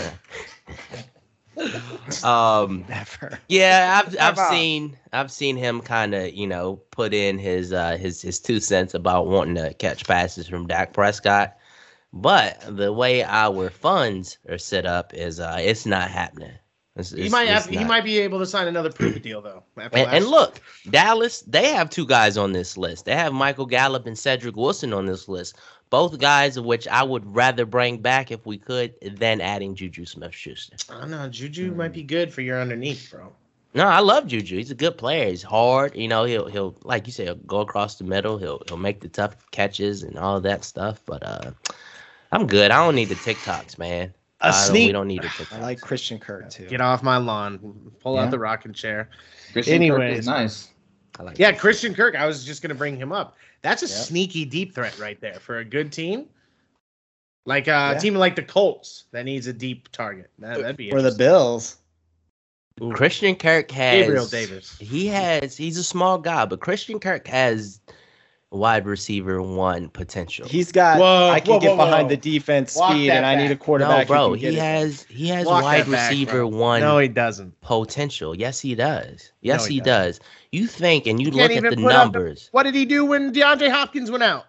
Um, Never. yeah, I've I've Never. seen I've seen him kind of you know put in his uh his his two cents about wanting to catch passes from Dak Prescott, but the way our funds are set up is uh it's not happening. It's, he it's- might it's have he not. might be able to sign another prove deal though. after And, last and year. look, Dallas, they have two guys on this list. They have Michael Gallup and Cedric Wilson on this list. Both guys of which I would rather bring back if we could than adding Juju Smith-Schuster. I don't know. Juju might be good for your underneath, bro. No, I love Juju. He's a good player. He's hard. You know, he'll he'll like you said, he'll go across the middle. He'll he'll make the tough catches and all of that stuff. But uh, I'm good. I don't need the TikToks, man. A I don't- sneak. We don't need the I TikToks. like Christian Kirk too. Get off my lawn. Pull Yeah. out the rocking chair. Christian Kirk Anyways. is nice. I like Yeah, that. Christian Kirk. I was just gonna bring him up. That's a Yep. sneaky deep threat right there for a good team. Like uh, Yeah. a team like the Colts that needs a deep target. That, that'd be For the interesting. Bills. Ooh. Christian Kirk has Gabriel Davis. He has. He's a small guy, but Christian Kirk has wide receiver one potential. He's got. Whoa, I can whoa, get whoa, behind whoa. the defense Walk speed, that and I need a back. quarterback. no, bro. who can He get it. has. He has Walk wide that back, receiver bro. one No, he doesn't. potential. Yes, he does. Yes, No, he, he does. You think and you Can't look at even the put up the- numbers. What did he do when DeAndre Hopkins went out?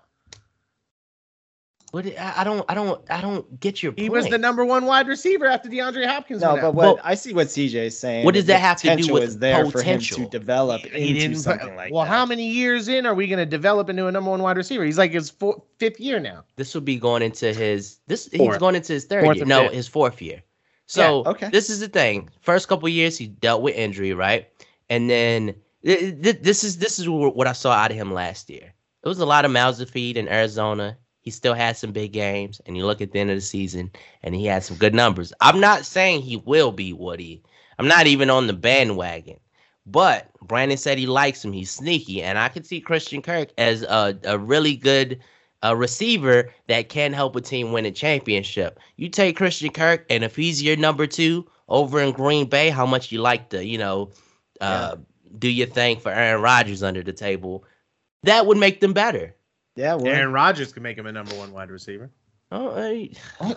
What did- I I don't. I don't. I don't get your point. He was the number one wide receiver after DeAndre Hopkins No, went but out. what Well, I see what C J's saying. what does is that the have to do potential with is there potential? for him to develop He into didn't. something like well, that? how many years in are we going to develop into a number one wide receiver? He's like his four, fifth year now. This will be going into his. This he's Fourth. going into his third Fourth year. or No, fifth. his fourth year. So Yeah, okay. this is the thing. First couple years he dealt with injury, right? And then th- th- this is this is wh- what I saw out of him last year. It was a lot of mouths to feed in Arizona. He still had some big games, and you look at the end of the season, and he had some good numbers. I'm not saying he will be Woody. I'm not even on the bandwagon. But Brandon said he likes him. He's sneaky, and I could see Christian Kirk as a, a really good uh, receiver that can help a team win a championship. You take Christian Kirk, and if he's your number two over in Green Bay, how much you like to, you know, uh, do your thing for Aaron Rodgers under the table, that would make them better. Yeah, well, Aaron Rodgers could make him a number one wide receiver. Oh, I,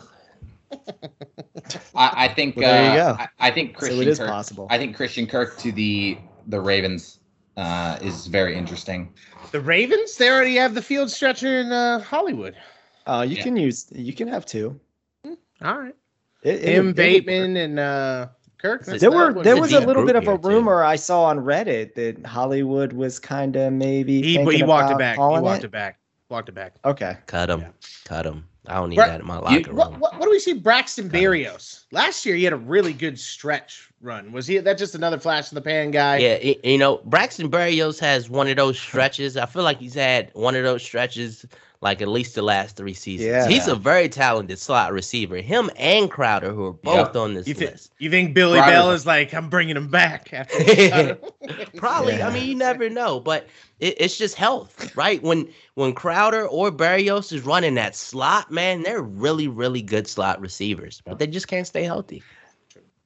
I, I think. Well, there you uh, go. I, I think so Christian it is Kirk. possible. I think Christian Kirk to the the Ravens uh, is very interesting. The Ravens, they already have the field stretcher in uh, Hollywood. Uh, you Yeah. can use. You can have two. All right. It, it Him, would- it would Bateman, and uh, Kirk. There There that were would there be was deep a little group bit of a here, too. rumor I saw on Reddit that Hollywood was kind of maybe He, thinking he walked about it back. He calling walked it back. Walked it back. Okay. cut him. Yeah. Cut him. I don't need Bra- that in my you- locker room. What, what, what do we see Braxton Got him. Berrios? Last year he had a really good stretch run. Was he that just another flash in the pan guy? Yeah, y- you know, Braxton Berrios has one of those stretches. I feel like he's had one of those stretches like at least the last three seasons. Yeah. He's a very talented slot receiver. Him and Crowder, who are both on this You, thi- list. you think Billy Rodgers- Bell is like, I'm bringing him back after he cut him? Probably. Yeah. I mean, you never know, but it, it's just health, right? When when Crowder or Berrios is running that slot, man, they're really, really good slot receivers, but they just can't stay healthy.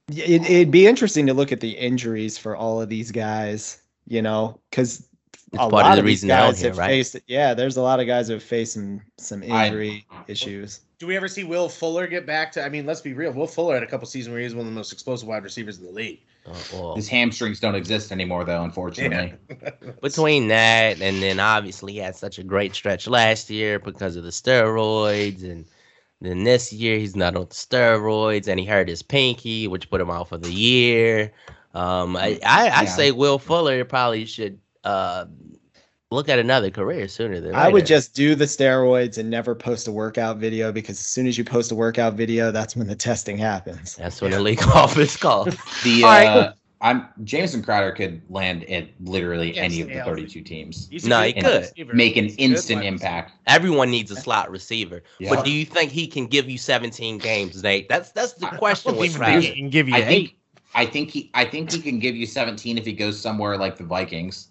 It, it'd be interesting to look at the injuries for all of these guys, you know, because a part of lot the of these reason they're on guys here, have right? faced, yeah, there's a lot of guys who have faced some some I- injury issues. Do we ever see Will Fuller get back to? I mean, let's be real. Will Fuller had a couple seasons where he was one of the most explosive wide receivers in the league. Uh, well, His hamstrings don't exist anymore, though. Unfortunately, between that and then obviously he had such a great stretch last year because of the steroids, and then this year he's not on the steroids and he hurt his pinky, which put him out for the year. Um, I, I, I Yeah. say Will Fuller probably should uh, look at another career sooner than later. I would just do the steroids and never post a workout video, because as soon as you post a workout video, that's when the testing happens. That's when the league office calls. the All right. uh, I'm Jameson Crowder could land at literally Yes, any of the yeah. thirty-two teams, He's a No, good he wide could. receiver. make an He's a good instant wide receiver. impact. Everyone needs a slot receiver, Yeah. but do you think he can give you seventeen games, Nate? That's that's the I- I question don't with even think he Crowder. can give you I eight. think I think he I think he can give you seventeen if he goes somewhere like the Vikings.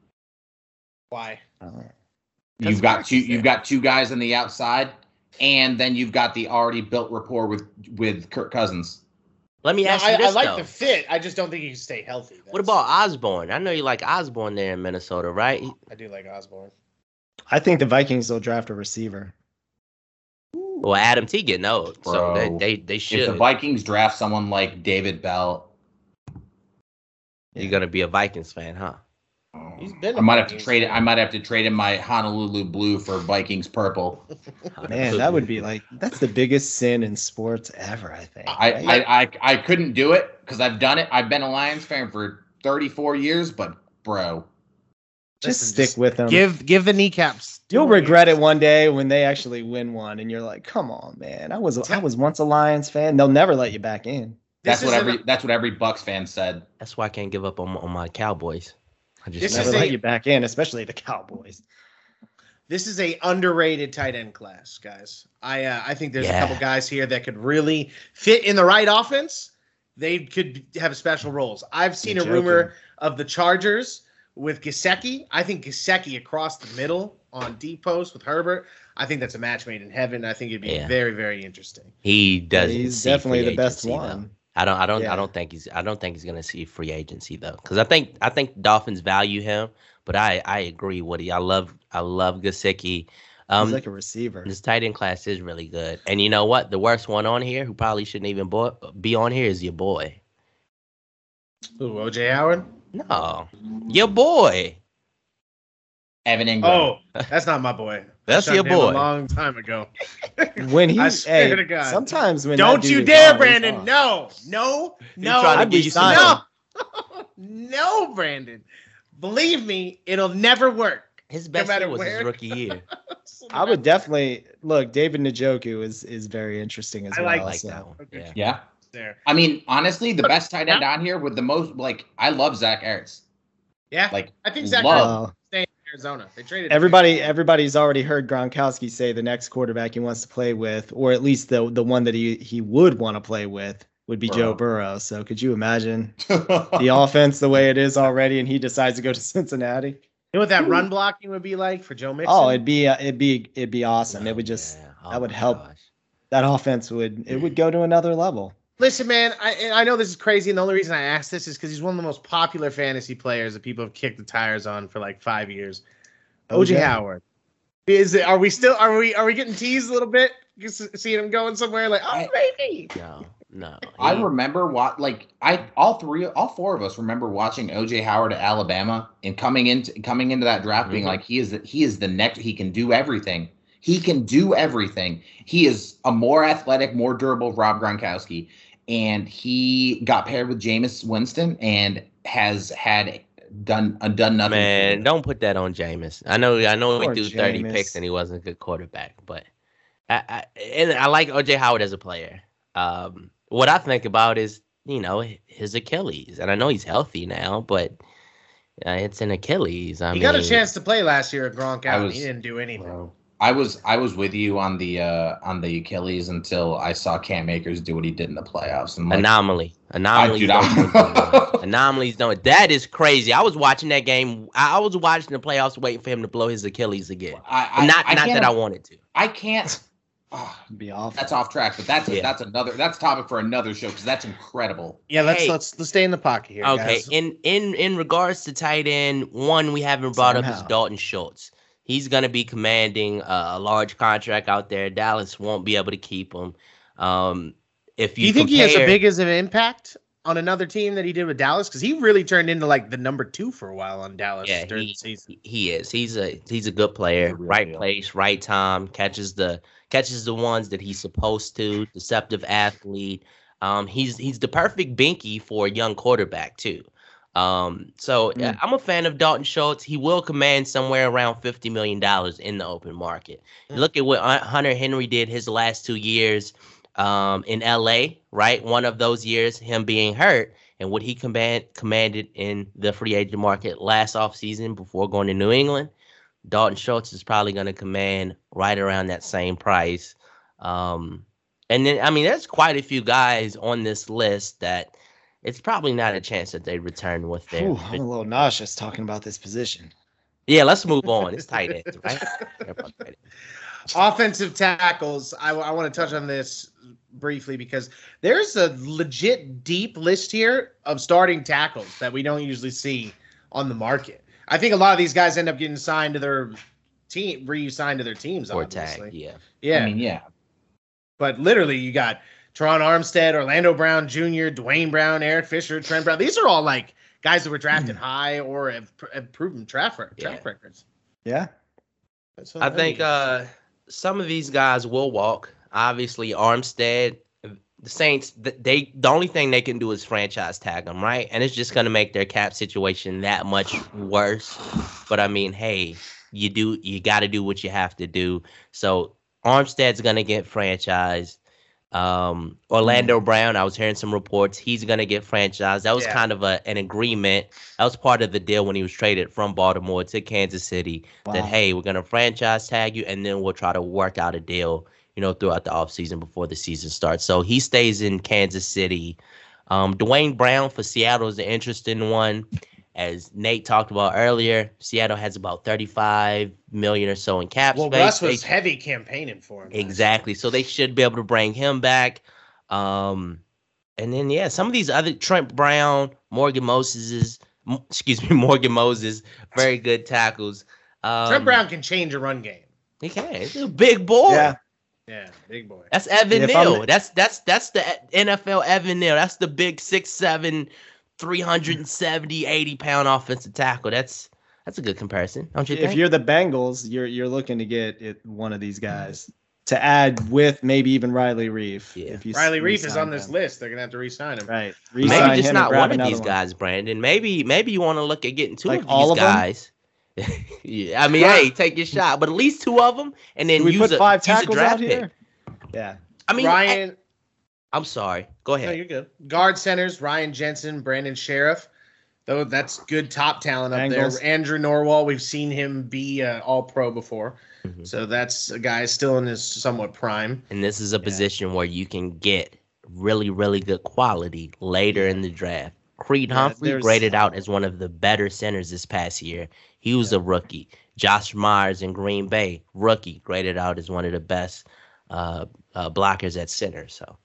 Why? Uh, You've got Marcus two. there. You've got two guys on the outside, and then you've got the already built rapport with with Kirk Cousins. Let me No, ask you I, this I like though. the fit. I just don't think he can stay healthy. What about Osborne? I know you like Osborne there in Minnesota, right? I do like Osborne. I think the Vikings will draft a receiver. Well, Adam T getting old, so they Bro. they, they If should. the Vikings draft someone like David Bell, You're gonna be a Vikings fan, huh? He's been. I a might have to Vikings trade it. fan. I might have to trade in my Honolulu blue for Vikings purple. Man, that would be like, that's the biggest sin in sports ever, I think. I right? I, I, I couldn't do it because I've done it. I've been a Lions fan for thirty-four years, but bro, just Listen, stick just with them. Give give the kneecaps. two You'll more regret years. it one day when they actually win one, and you're like, "Come on, man! I was I was once a Lions fan. They'll never let you back in." that's This what is every an- that's what every Bucks fan said. That's why I can't give up on, my- on my Cowboys. I just This Never is let a- you back in, especially the Cowboys. This is a underrated tight end class, guys. I uh, I think there's Yeah. a couple guys here that could really fit in the right offense. They could have special roles. I've seen You're a rumor joking. of the Chargers with Gesicki. I think Gesicki across the middle on deep post with Herbert. I think that's a match made in heaven. I think it'd be Yeah. very very interesting. he doesn't. He's see definitely free the best agency, though. one. I don't. I don't. Yeah. I don't think he's. I don't think he's gonna see free agency though, because I think. I think Dolphins value him, but I. I agree, Woody. I love. I love Gesicki. Um, He's like a receiver. this tight end class is really good, and you know what? The worst one on here, who probably shouldn't even bo- be on here, is your boy. Ooh, O J Howard. No, your boy. Evan Ingram. Oh, that's not my boy. That's I your shunned him boy. A long time ago. When I he's swear hey, to God. sometimes when Don't that you dude is dare, on, he's Brandon. on. No, no, no. trying to I'd be give you some- silent. No, no, Brandon. Believe me, it'll never work. His best matter year was his where. rookie year. I would definitely look. David Njoku is is very interesting as I well. like I like so. that one. Okay. Yeah. Yeah. there. I mean, honestly, the best tight end on here with the most like I love Zach Ertz. Yeah, Like I think Zach love- Ertz Uh, is staying in Arizona. They traded everybody, everybody's already heard Gronkowski say the next quarterback he wants to play with, or at least the the one that he he would want to play with, would be Joe Burrow. So could you imagine the offense the way it is already, and he decides to go to Cincinnati? You know what that run blocking would be like for Joe Mixon? Oh, it'd be uh, it'd be it'd be awesome. It would just Yeah. that would my help. gosh. that offense would it would go to another level. Listen, man, I and I know this is crazy, and the only reason I ask this is because he's one of the most popular fantasy players that people have kicked the tires on for like five years. O J O J. Howard. Is it? Are we still? Are we? Are we getting teased a little bit? Just seeing him going somewhere like, oh, I- maybe. No, no. I He- remember what like I all three all four of us remember watching O J Howard at Alabama and coming into coming into that draft being Mhm. like he is the, he is the next he can do everything. He can do everything. He is a more athletic, more durable Rob Gronkowski, and he got paired with Jameis Winston and has had done uh, done nothing. Man, don't put that on Jameis. I know, I know he Poor threw thirty Jameis. picks and he wasn't a good quarterback, but I, I and I like O J Howard as a player. Um, what I think about is, you know, his Achilles, and I know he's healthy now, but uh, it's an Achilles. I He mean, got a chance to play last year at Gronk I out. and was- He didn't do anything. Bro. I was I was with you on the uh, on the Achilles until I saw Cam Akers do what he did in the playoffs. And like, Anomaly, anomalies, dude, don't I- do much. anomalies don't. That is crazy. I was watching that game. I I was watching the playoffs, waiting for him to blow his Achilles again. I, I not, I not can't- that I wanted to. I can't Oh, It'd be awful. that's off track, but that's Yeah. that's another that's a topic for another show because that's incredible. Yeah, let's Hey. let's let's stay in the pocket here. Okay, guys. in in in regards to tight end, one we haven't brought up is Somehow. Dalton Schultz. He's gonna be commanding a, a large contract out there. Dallas won't be able to keep him. Um, if Do you, you think he has a compare- big as an impact on another team that he did with Dallas? Because he really turned into like the number two for a while on Dallas Yeah, during he, the season. he is. He's a he's a good player. He's a real Right deal. place, right time. Catches the catches the ones that he's supposed to. Deceptive athlete. Um, he's he's the perfect binky for a young quarterback too. Um, so Mm. uh, I'm a fan of Dalton Schultz. He will command somewhere around fifty million dollars in the open market. Mm. Look at what Hun- Hunter Henry did his last two years um, in L A. Right, one of those years, him being hurt. And what he command, commanded in the free agent market last offseason before going to New England, Dalton Schultz is probably going to command right around that same price. Um, and then, I mean, there's quite a few guys on this list that it's probably not a chance that they return with their. Ooh, I'm a little nauseous talking about this position. Yeah, let's move on. It's tight ends, right? Offensive tackles. I, I want to touch on this briefly because there's a legit deep list here of starting tackles that we don't usually see on the market. I think a lot of these guys end up getting signed to their team, re-signed to their teams. Or obviously. tag, yeah. Yeah, I mean, yeah. but literally you got Teron Armstead, Orlando Brown Junior, Dwayne Brown, Eric Fisher, Trent Brown. These are all like guys that were drafted high or have, have proven track, track Yeah. records. Yeah. So I that'd think be- uh, some of these guys will walk. Obviously, Armstead, the Saints, th- they the only thing they can do is franchise tag them, right? And it's just going to make their cap situation that much worse. But I mean, hey, you do you got to do what you have to do. So Armstead's going to get franchised. Um, Orlando Brown, I was hearing some reports he's going to get franchised. That was Yeah. kind of a, an agreement. That was part of the deal when he was traded from Baltimore to Kansas City. That, Wow. hey, we're going to franchise tag you, and then we'll try to work out a deal, you know, throughout the offseason before the season starts. So he stays in Kansas City. Um, Dwayne Brown for Seattle is an interesting one. As Nate talked about earlier, Seattle has about thirty-five million or so in cap well, space. Russ was They- heavy campaigning for him. last Exactly. So they should be able to bring him back. Um, and then yeah, some of these other Trent Brown, Morgan Moses, m- excuse me, Morgan Moses, very good tackles. Um, Trent Brown can change a run game. he can. He's a big boy. Yeah. Yeah, big boy. That's Evan If I'm- Neal. That's that's that's the N F L Evan Neal. That's the big six seven, three seventy, eighty pound offensive tackle. That's that's a good comparison, don't you If think? you're the Bengals, you're you're looking to get it, one of these guys to add with maybe even Riley Reef. Yeah. If you s- Riley Reef is re-sign on this him. list. They're gonna have to re-sign him. Right. Maybe Re-sign just him and not grab one of another these guys, Brandon. Maybe maybe you want to look at getting two Like of these all of them? guys. yeah, I mean, hey, take your shot, but at least two of them, and then Do we use put a, five use a tackles draft out pick. here? Yeah. I mean, Ryan, I, am sorry. Go no, ahead. you're good. Guard centers: Ryan Jensen, Brandon Sheriff. Though that's good top talent up Bengals. there. Andrew Norwell, we've seen him be uh, all pro before, Mhm. so that's a guy still in his somewhat prime. And this is a position where you can get really, really good quality later in the draft. Creed Yeah, Humphrey there's- graded out as one of the better centers this past year. He was a rookie. Josh Myers in Green Bay, rookie, graded out as one of the best uh, uh, blockers at center. So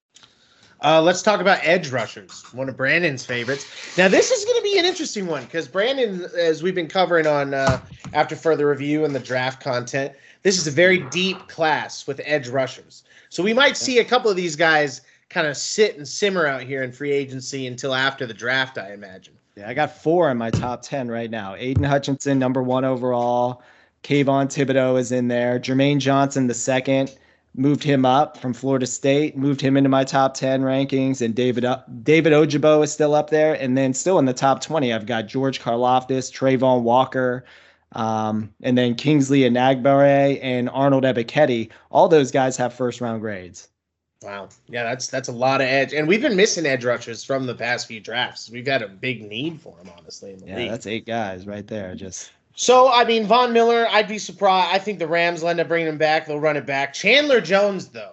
Uh, let's talk about edge rushers, one of Brandon's favorites. Now, this is going to be an interesting one because Brandon, as we've been covering on uh, after further review and the draft content, this is a very deep class with edge rushers. So we might see a couple of these guys kind of sit and simmer out here in free agency until after the draft, I imagine. Yeah, I got four in my top ten right now. Aiden Hutchinson, number one overall. Kayvon Thibodeau is in there. Jermaine Johnson, the second. Moved him up from Florida State, moved him into my top ten rankings, and David David Ojabo is still up there. And then still in the top twenty, I've got George Karlaftis, Trayvon Walker, um, and then Kingsley Enagbare and Arnold Ebiketie. All those guys have first-round grades. Wow. Yeah, that's that's a lot of edge. And we've been missing edge rushers from the past few drafts. We've had a big need for them, honestly, in the Yeah, league. that's eight guys right there. Just So, I mean, Von Miller, I'd be surprised. I think the Rams will end up bringing him back. They'll run it back. Chandler Jones, though.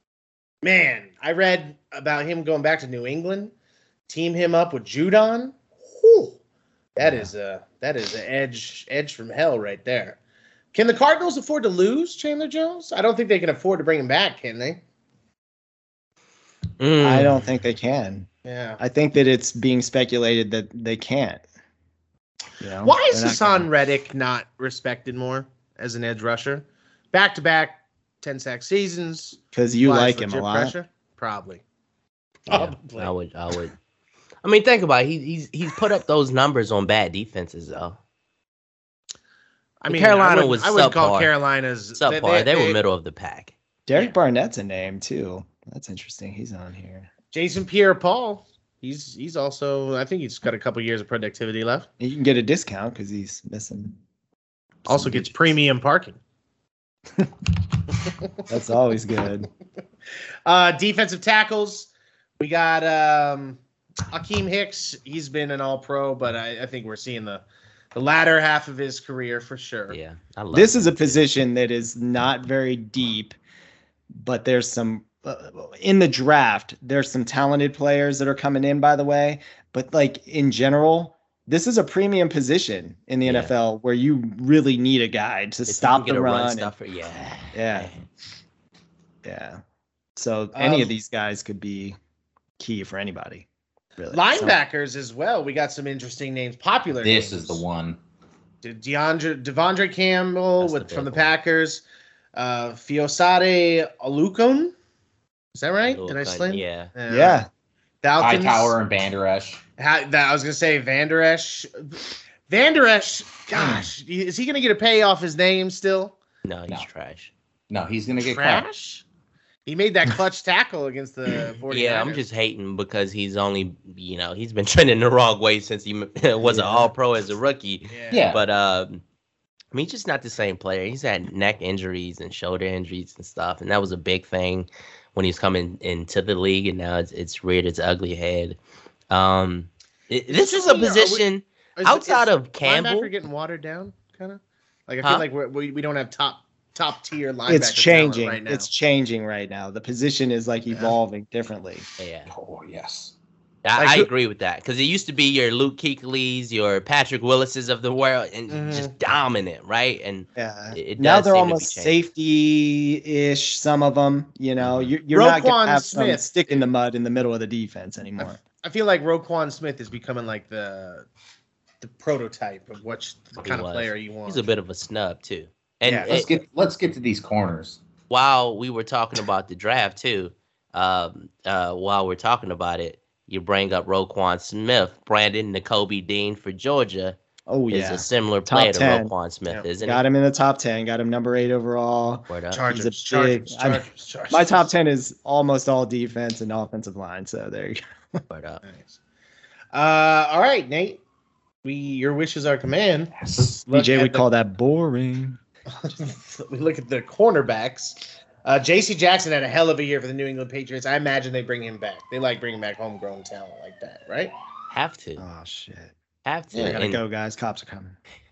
Man, I read about him going back to New England. Team him up with Judon. Whew. That Yeah. is a that is an edge edge from hell right there. Can the Cardinals afford to lose Chandler Jones? I don't think they can afford to bring him back, can they? Mm. I don't think they can. Yeah. I think that it's being speculated that they can't. You know, Why is they're not Hassan gonna- Reddick not respected more as an edge rusher? Back to back, ten sack seasons. Because you Applies like him a legit lot. Pressure? Probably. Yeah, Probably. I would. I would. I mean, think about it. He, he's he's put up those numbers on bad defenses though. I mean, Carolina I wouldn't, was I wouldn't call subpar. Carolina's Subpar. They, were middle of the pack. Derek Yeah. Barnett's a name too. That's interesting. He's on here. Jason Pierre-Paul. He's he's also. I think he's got a couple years of productivity left. You can get a discount because he's missing. Also some gets digits. premium parking. That's always good. Uh, defensive tackles. We got um, Akeem Hicks. He's been an All-Pro, but I, I think we're seeing the the latter half of his career for sure. Yeah, I love This him. is a position that is not very deep, but there's some uh, in the draft. There's some talented players that are coming in, by the way. But like in general, this is a premium position in the Yeah. N F L where you really need a guy to If you stop can get the a run. run and- stuffer. Yeah, Yeah. yeah. So any Um, of these guys could be key for anybody. Really. So- Linebackers as well. We got some interesting names. Popular. This names. is the one. De- DeAndre Devondre Campbell That's the with from the big one. Packers. Uh, Fiosade Alukon. Is that right? Little Did I cut, slam? Yeah. Yeah. Falcons. Hightower and Van Der Esch. Ha- that I was gonna say Van Der Esch. Van Der Esch. Gosh, is he gonna get a pay off his name still? No, he's No. trash. No, he's gonna get cut. Trash. He made that clutch tackle against the 49ers. Yeah, I'm just hating because he's only, you know, he's been trending the wrong way since he was an Yeah. All Pro as a rookie. Yeah. Yeah. But um, I mean, he's just not the same player. He's had neck injuries and shoulder injuries and stuff, and that was a big thing when he's coming into the league, and now it's it's reared its ugly head. Um, it, this is a Are we- position Is- outside is of Campbell. linebacker getting watered down, kind of. Like I Huh? feel like we're, we we don't have top top tier linebacker. It's talent changing. right now. It's changing right now. The position is like Yeah. evolving differently. Yeah, Oh yes. I, Like I who- agree with that because it used to be your Luke Kuechly's, your Patrick Willis's of the world, and Mhm. just dominant, right? And Yeah. It- it now does they're seem to be almost changing. safety-ish. Some of them, you know, Mhm. you're, you're not Roquan gonna have some Smith. stick in the mud in the middle of the defense anymore. I feel like Roquan Smith is becoming like the the prototype of what the He kind of was. player you want. he's a bit of a snub too. And Yeah. Let's it- get let's get to these corners. while we were talking about the draft too, um, uh, while we're talking about it, you bring up Roquan Smith, Brandon N'Kobe Dean for Georgia Oh is yeah, a similar Top player to ten. Roquan Smith, Yeah. isn't got him in the top ten. Got him number eight overall. it? Word up. Chargers, He's a Chargers, big- I mean, Chargers, Chargers. My top ten is almost all defense and offensive line. So there you go. Word up. Nice. Uh, all right, Nate. We your wishes are command. Yes. Look B J at would the- call that boring. we look at the cornerbacks. Uh, J C Jackson had a hell of a year for the New England Patriots. I imagine they bring him back. They like bringing back homegrown talent like that, right? Have to, Oh shit. have to. Yeah, gotta And- go, guys. Cops are coming.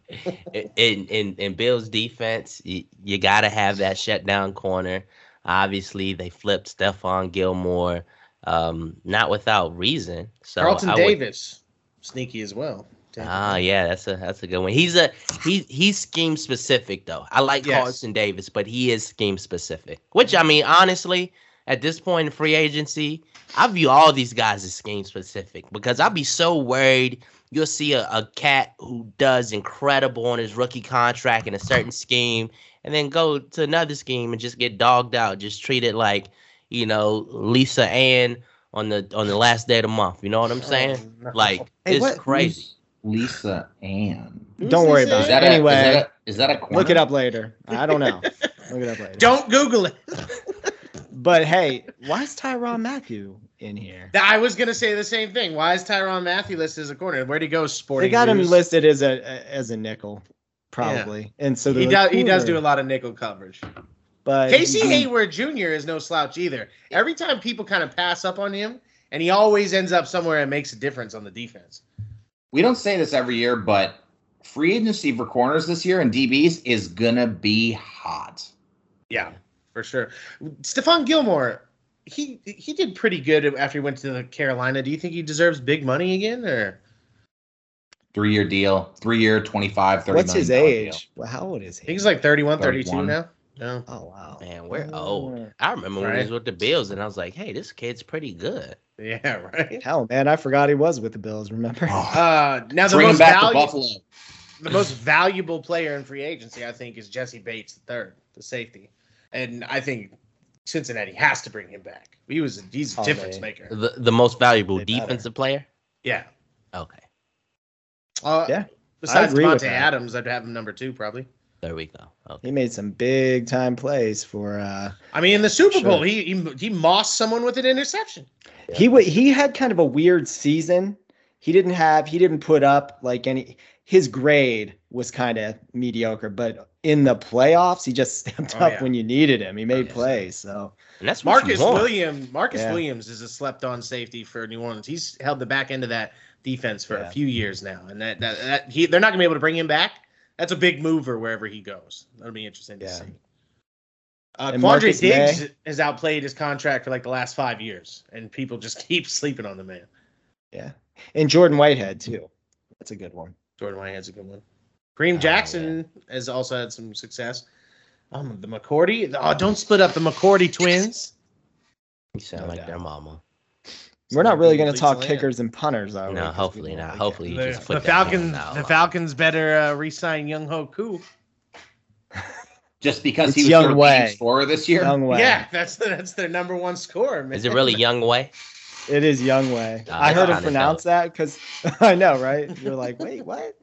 in in in Bill's defense, you, you got to have that shutdown corner. Obviously, they flipped Stephon Gilmore, um, not without reason. So Carlton I would- Davis, sneaky as well. Ah, yeah, that's a that's a good one. He's a he he's scheme specific though. I like Yes. Carlton Davis, but he is scheme specific. Which I mean, honestly, at this point in free agency, I view all these guys as scheme specific because I'd be so worried. You'll see a, a cat who does incredible on his rookie contract in a certain scheme, and then go to another scheme and just get dogged out, just treat it like, you know, Lisa Ann on the on the last day of the month. You know what I'm saying? Oh, no. Like Hey, it's what- crazy. Lisa Ann. Who's Don't worry this about Is it. that Anyway, a, is that a, is that a corner? Look it up later. I don't know. Look it up later. Don't Google it. But hey, why is Tyrann Mathieu in here? I was gonna say the same thing. Why is Tyrann Matthew listed as a corner? Where'd he go? Sporting. They got him News? listed as a as a nickel, probably. And so He they're does. like, He does "Ooh." do a lot of nickel coverage. But Casey he- Hayward Junior is no slouch either. Every time people kind of pass up on him, and he always ends up somewhere and makes a difference on the defense. We don't say this every year, but free agency for corners this year and D Bs is gonna be hot. Yeah, for sure. Stephon Gilmore, he he did pretty good after he went to the Carolina. Do you think he deserves big money again, or Three-year deal. Three-year, twenty-five, thirty What's his million dollar age? deal. Well, how old is I he? think he's like thirty-one, thirty-two thirty-one. now. No. Oh wow. Man, we're Uh, old. I remember when he was Right. with the Bills, and I was like, "Hey, this kid's pretty good." Yeah, right. Hell, man, I forgot he was with the Bills. Remember? Uh, now the Bring him most back to valuable, Buffalo. the most valuable player in free agency, I think, is Jesse Bates, the third, the safety, and I think Cincinnati has to bring him back. He was a, he's a Oh, difference they- maker. The the most valuable They better. defensive player. Yeah. Okay, Uh, Yeah, Besides agree with Devontae that. Adams, I'd have him number two probably. there we go. Okay. he made some big time plays for. uh I mean, in the Super Sure. Bowl, he, he he mossed someone with an interception. He wa he had kind of a weird season. He didn't have he didn't put up like any. His grade was kind of mediocre, but in the playoffs, he just stepped Oh, up yeah. when you needed him. He made yes. plays. So And that's what Marcus you want. Williams, Marcus Yeah. Williams is a slept-on safety for New Orleans. He's held the back end of that defense for Yeah. a few years now, and that that, that he they're not gonna be able to bring him back. That's a big mover wherever he goes. That'll be interesting to Yeah. see. Uh, And Quandre Marcus Diggs May- has outplayed his contract for like the last five years, and people just keep sleeping on the man. yeah, and Jordan Whitehead too. That's a good one. Jordan Whitehead's a good one. Kareem Oh, Jackson has also had some success. Um, the McCourty. Oh, don't split up the McCourty twins. You sound No like doubt. their mama. We're not really going to Leads talk the land. kickers and punters, are we? No, 'Cause we hopefully don't not. like Hopefully it. you just The, put the that hand Falcons. out The loud. Falcons better uh, re-sign Young Ho Koo. Just because It's he was Young their Wei. leading scorer this year. Young Way. Yeah, that's that's their number one scorer. Man. Is it really Young Way? It is Young Way. Oh, I that's heard him kinda pronounce that because I know, right? You're like, wait, what?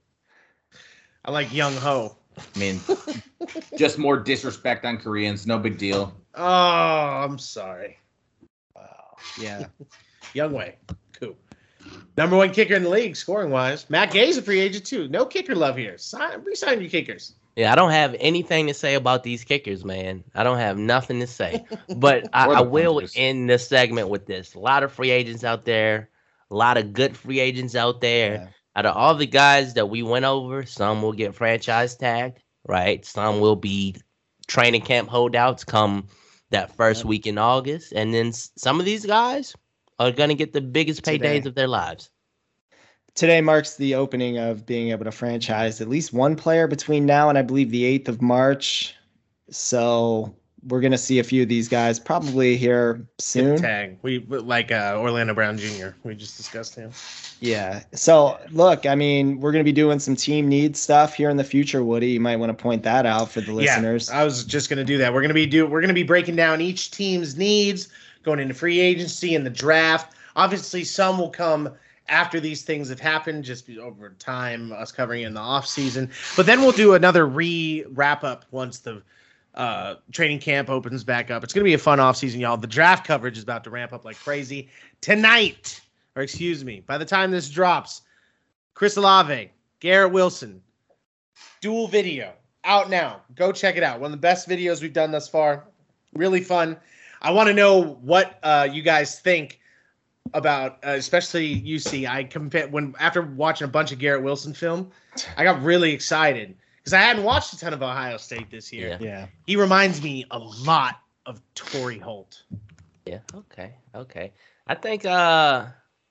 I like Young Ho. I mean, just more disrespect on Koreans. No big deal. Oh, I'm sorry. Wow. Yeah. Young Way. Cool. Number one kicker in the league, scoring wise. Matt Gay's a free agent too. No kicker love here. Sign, re-sign your kickers. Yeah, I don't have anything to say about these kickers, man. I don't have nothing to say. But I, Or the I will punters. end this segment with this. A lot of free agents out there, a lot of good free agents out there. Yeah. Out of all the guys that we went over, some will get franchise tagged, right? Some will be training camp holdouts come that first Yep. week in August. And then s- some of these guys are going to get the biggest Today. paydays of their lives. Today marks the opening of being able to franchise at least one player between now and I believe the eighth of March. So we're going to see a few of these guys probably here Get the soon. tag. We like uh, Orlando Brown Junior We just discussed him. Yeah. So look, I mean, we're going to be doing some team needs stuff here in the future, Woody. You might want to point that out for the listeners. Yeah, I was just gonna do that. We're gonna be do we're gonna be breaking down each team's needs going into free agency and the draft. Obviously, some will come after these things have happened, just over time, us covering it in the off season. But then we'll do another re wrap up once the uh, training camp opens back up. It's gonna be a fun off season, y'all. The draft coverage is about to ramp up like crazy tonight, or excuse me, by the time this drops, Chris Olave, Garrett Wilson, dual video out now. Go check it out. One of the best videos we've done thus far. Really fun. I want to know what uh, you guys think about, uh, especially you see. I compare when after watching a bunch of Garrett Wilson film, I got really excited because I hadn't watched a ton of Ohio State this year. Yeah. Yeah. He reminds me a lot of Torrey Holt. Yeah. Okay. Okay. I think uh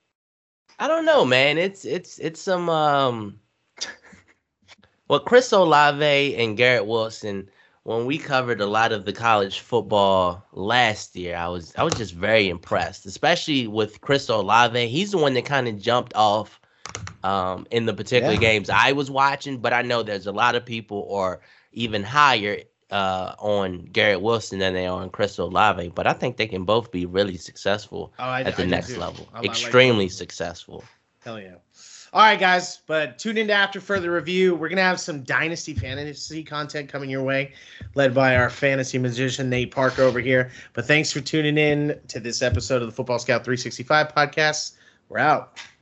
I don't know, man. It's it's it's some um well, Chris Olave and Garrett Wilson, when we covered a lot of the college football last year, I was I was just very impressed, especially with Chris Olave. He's the one that kind of jumped off um in the particular Yeah. games I was watching, but I know there's a lot of people or even higher uh on Garrett Wilson than they are on Chris Olave, but I think they can both be really successful Oh, I, at the I do next too. level. I- I like Extremely both. successful. Hell yeah. All right, guys. But tune in to After Further Review. We're going to have some Dynasty Fantasy content coming your way, led by our fantasy magician, Nate Parker, over here. But thanks for tuning in to this episode of the Football Scout three sixty-five podcast. We're out.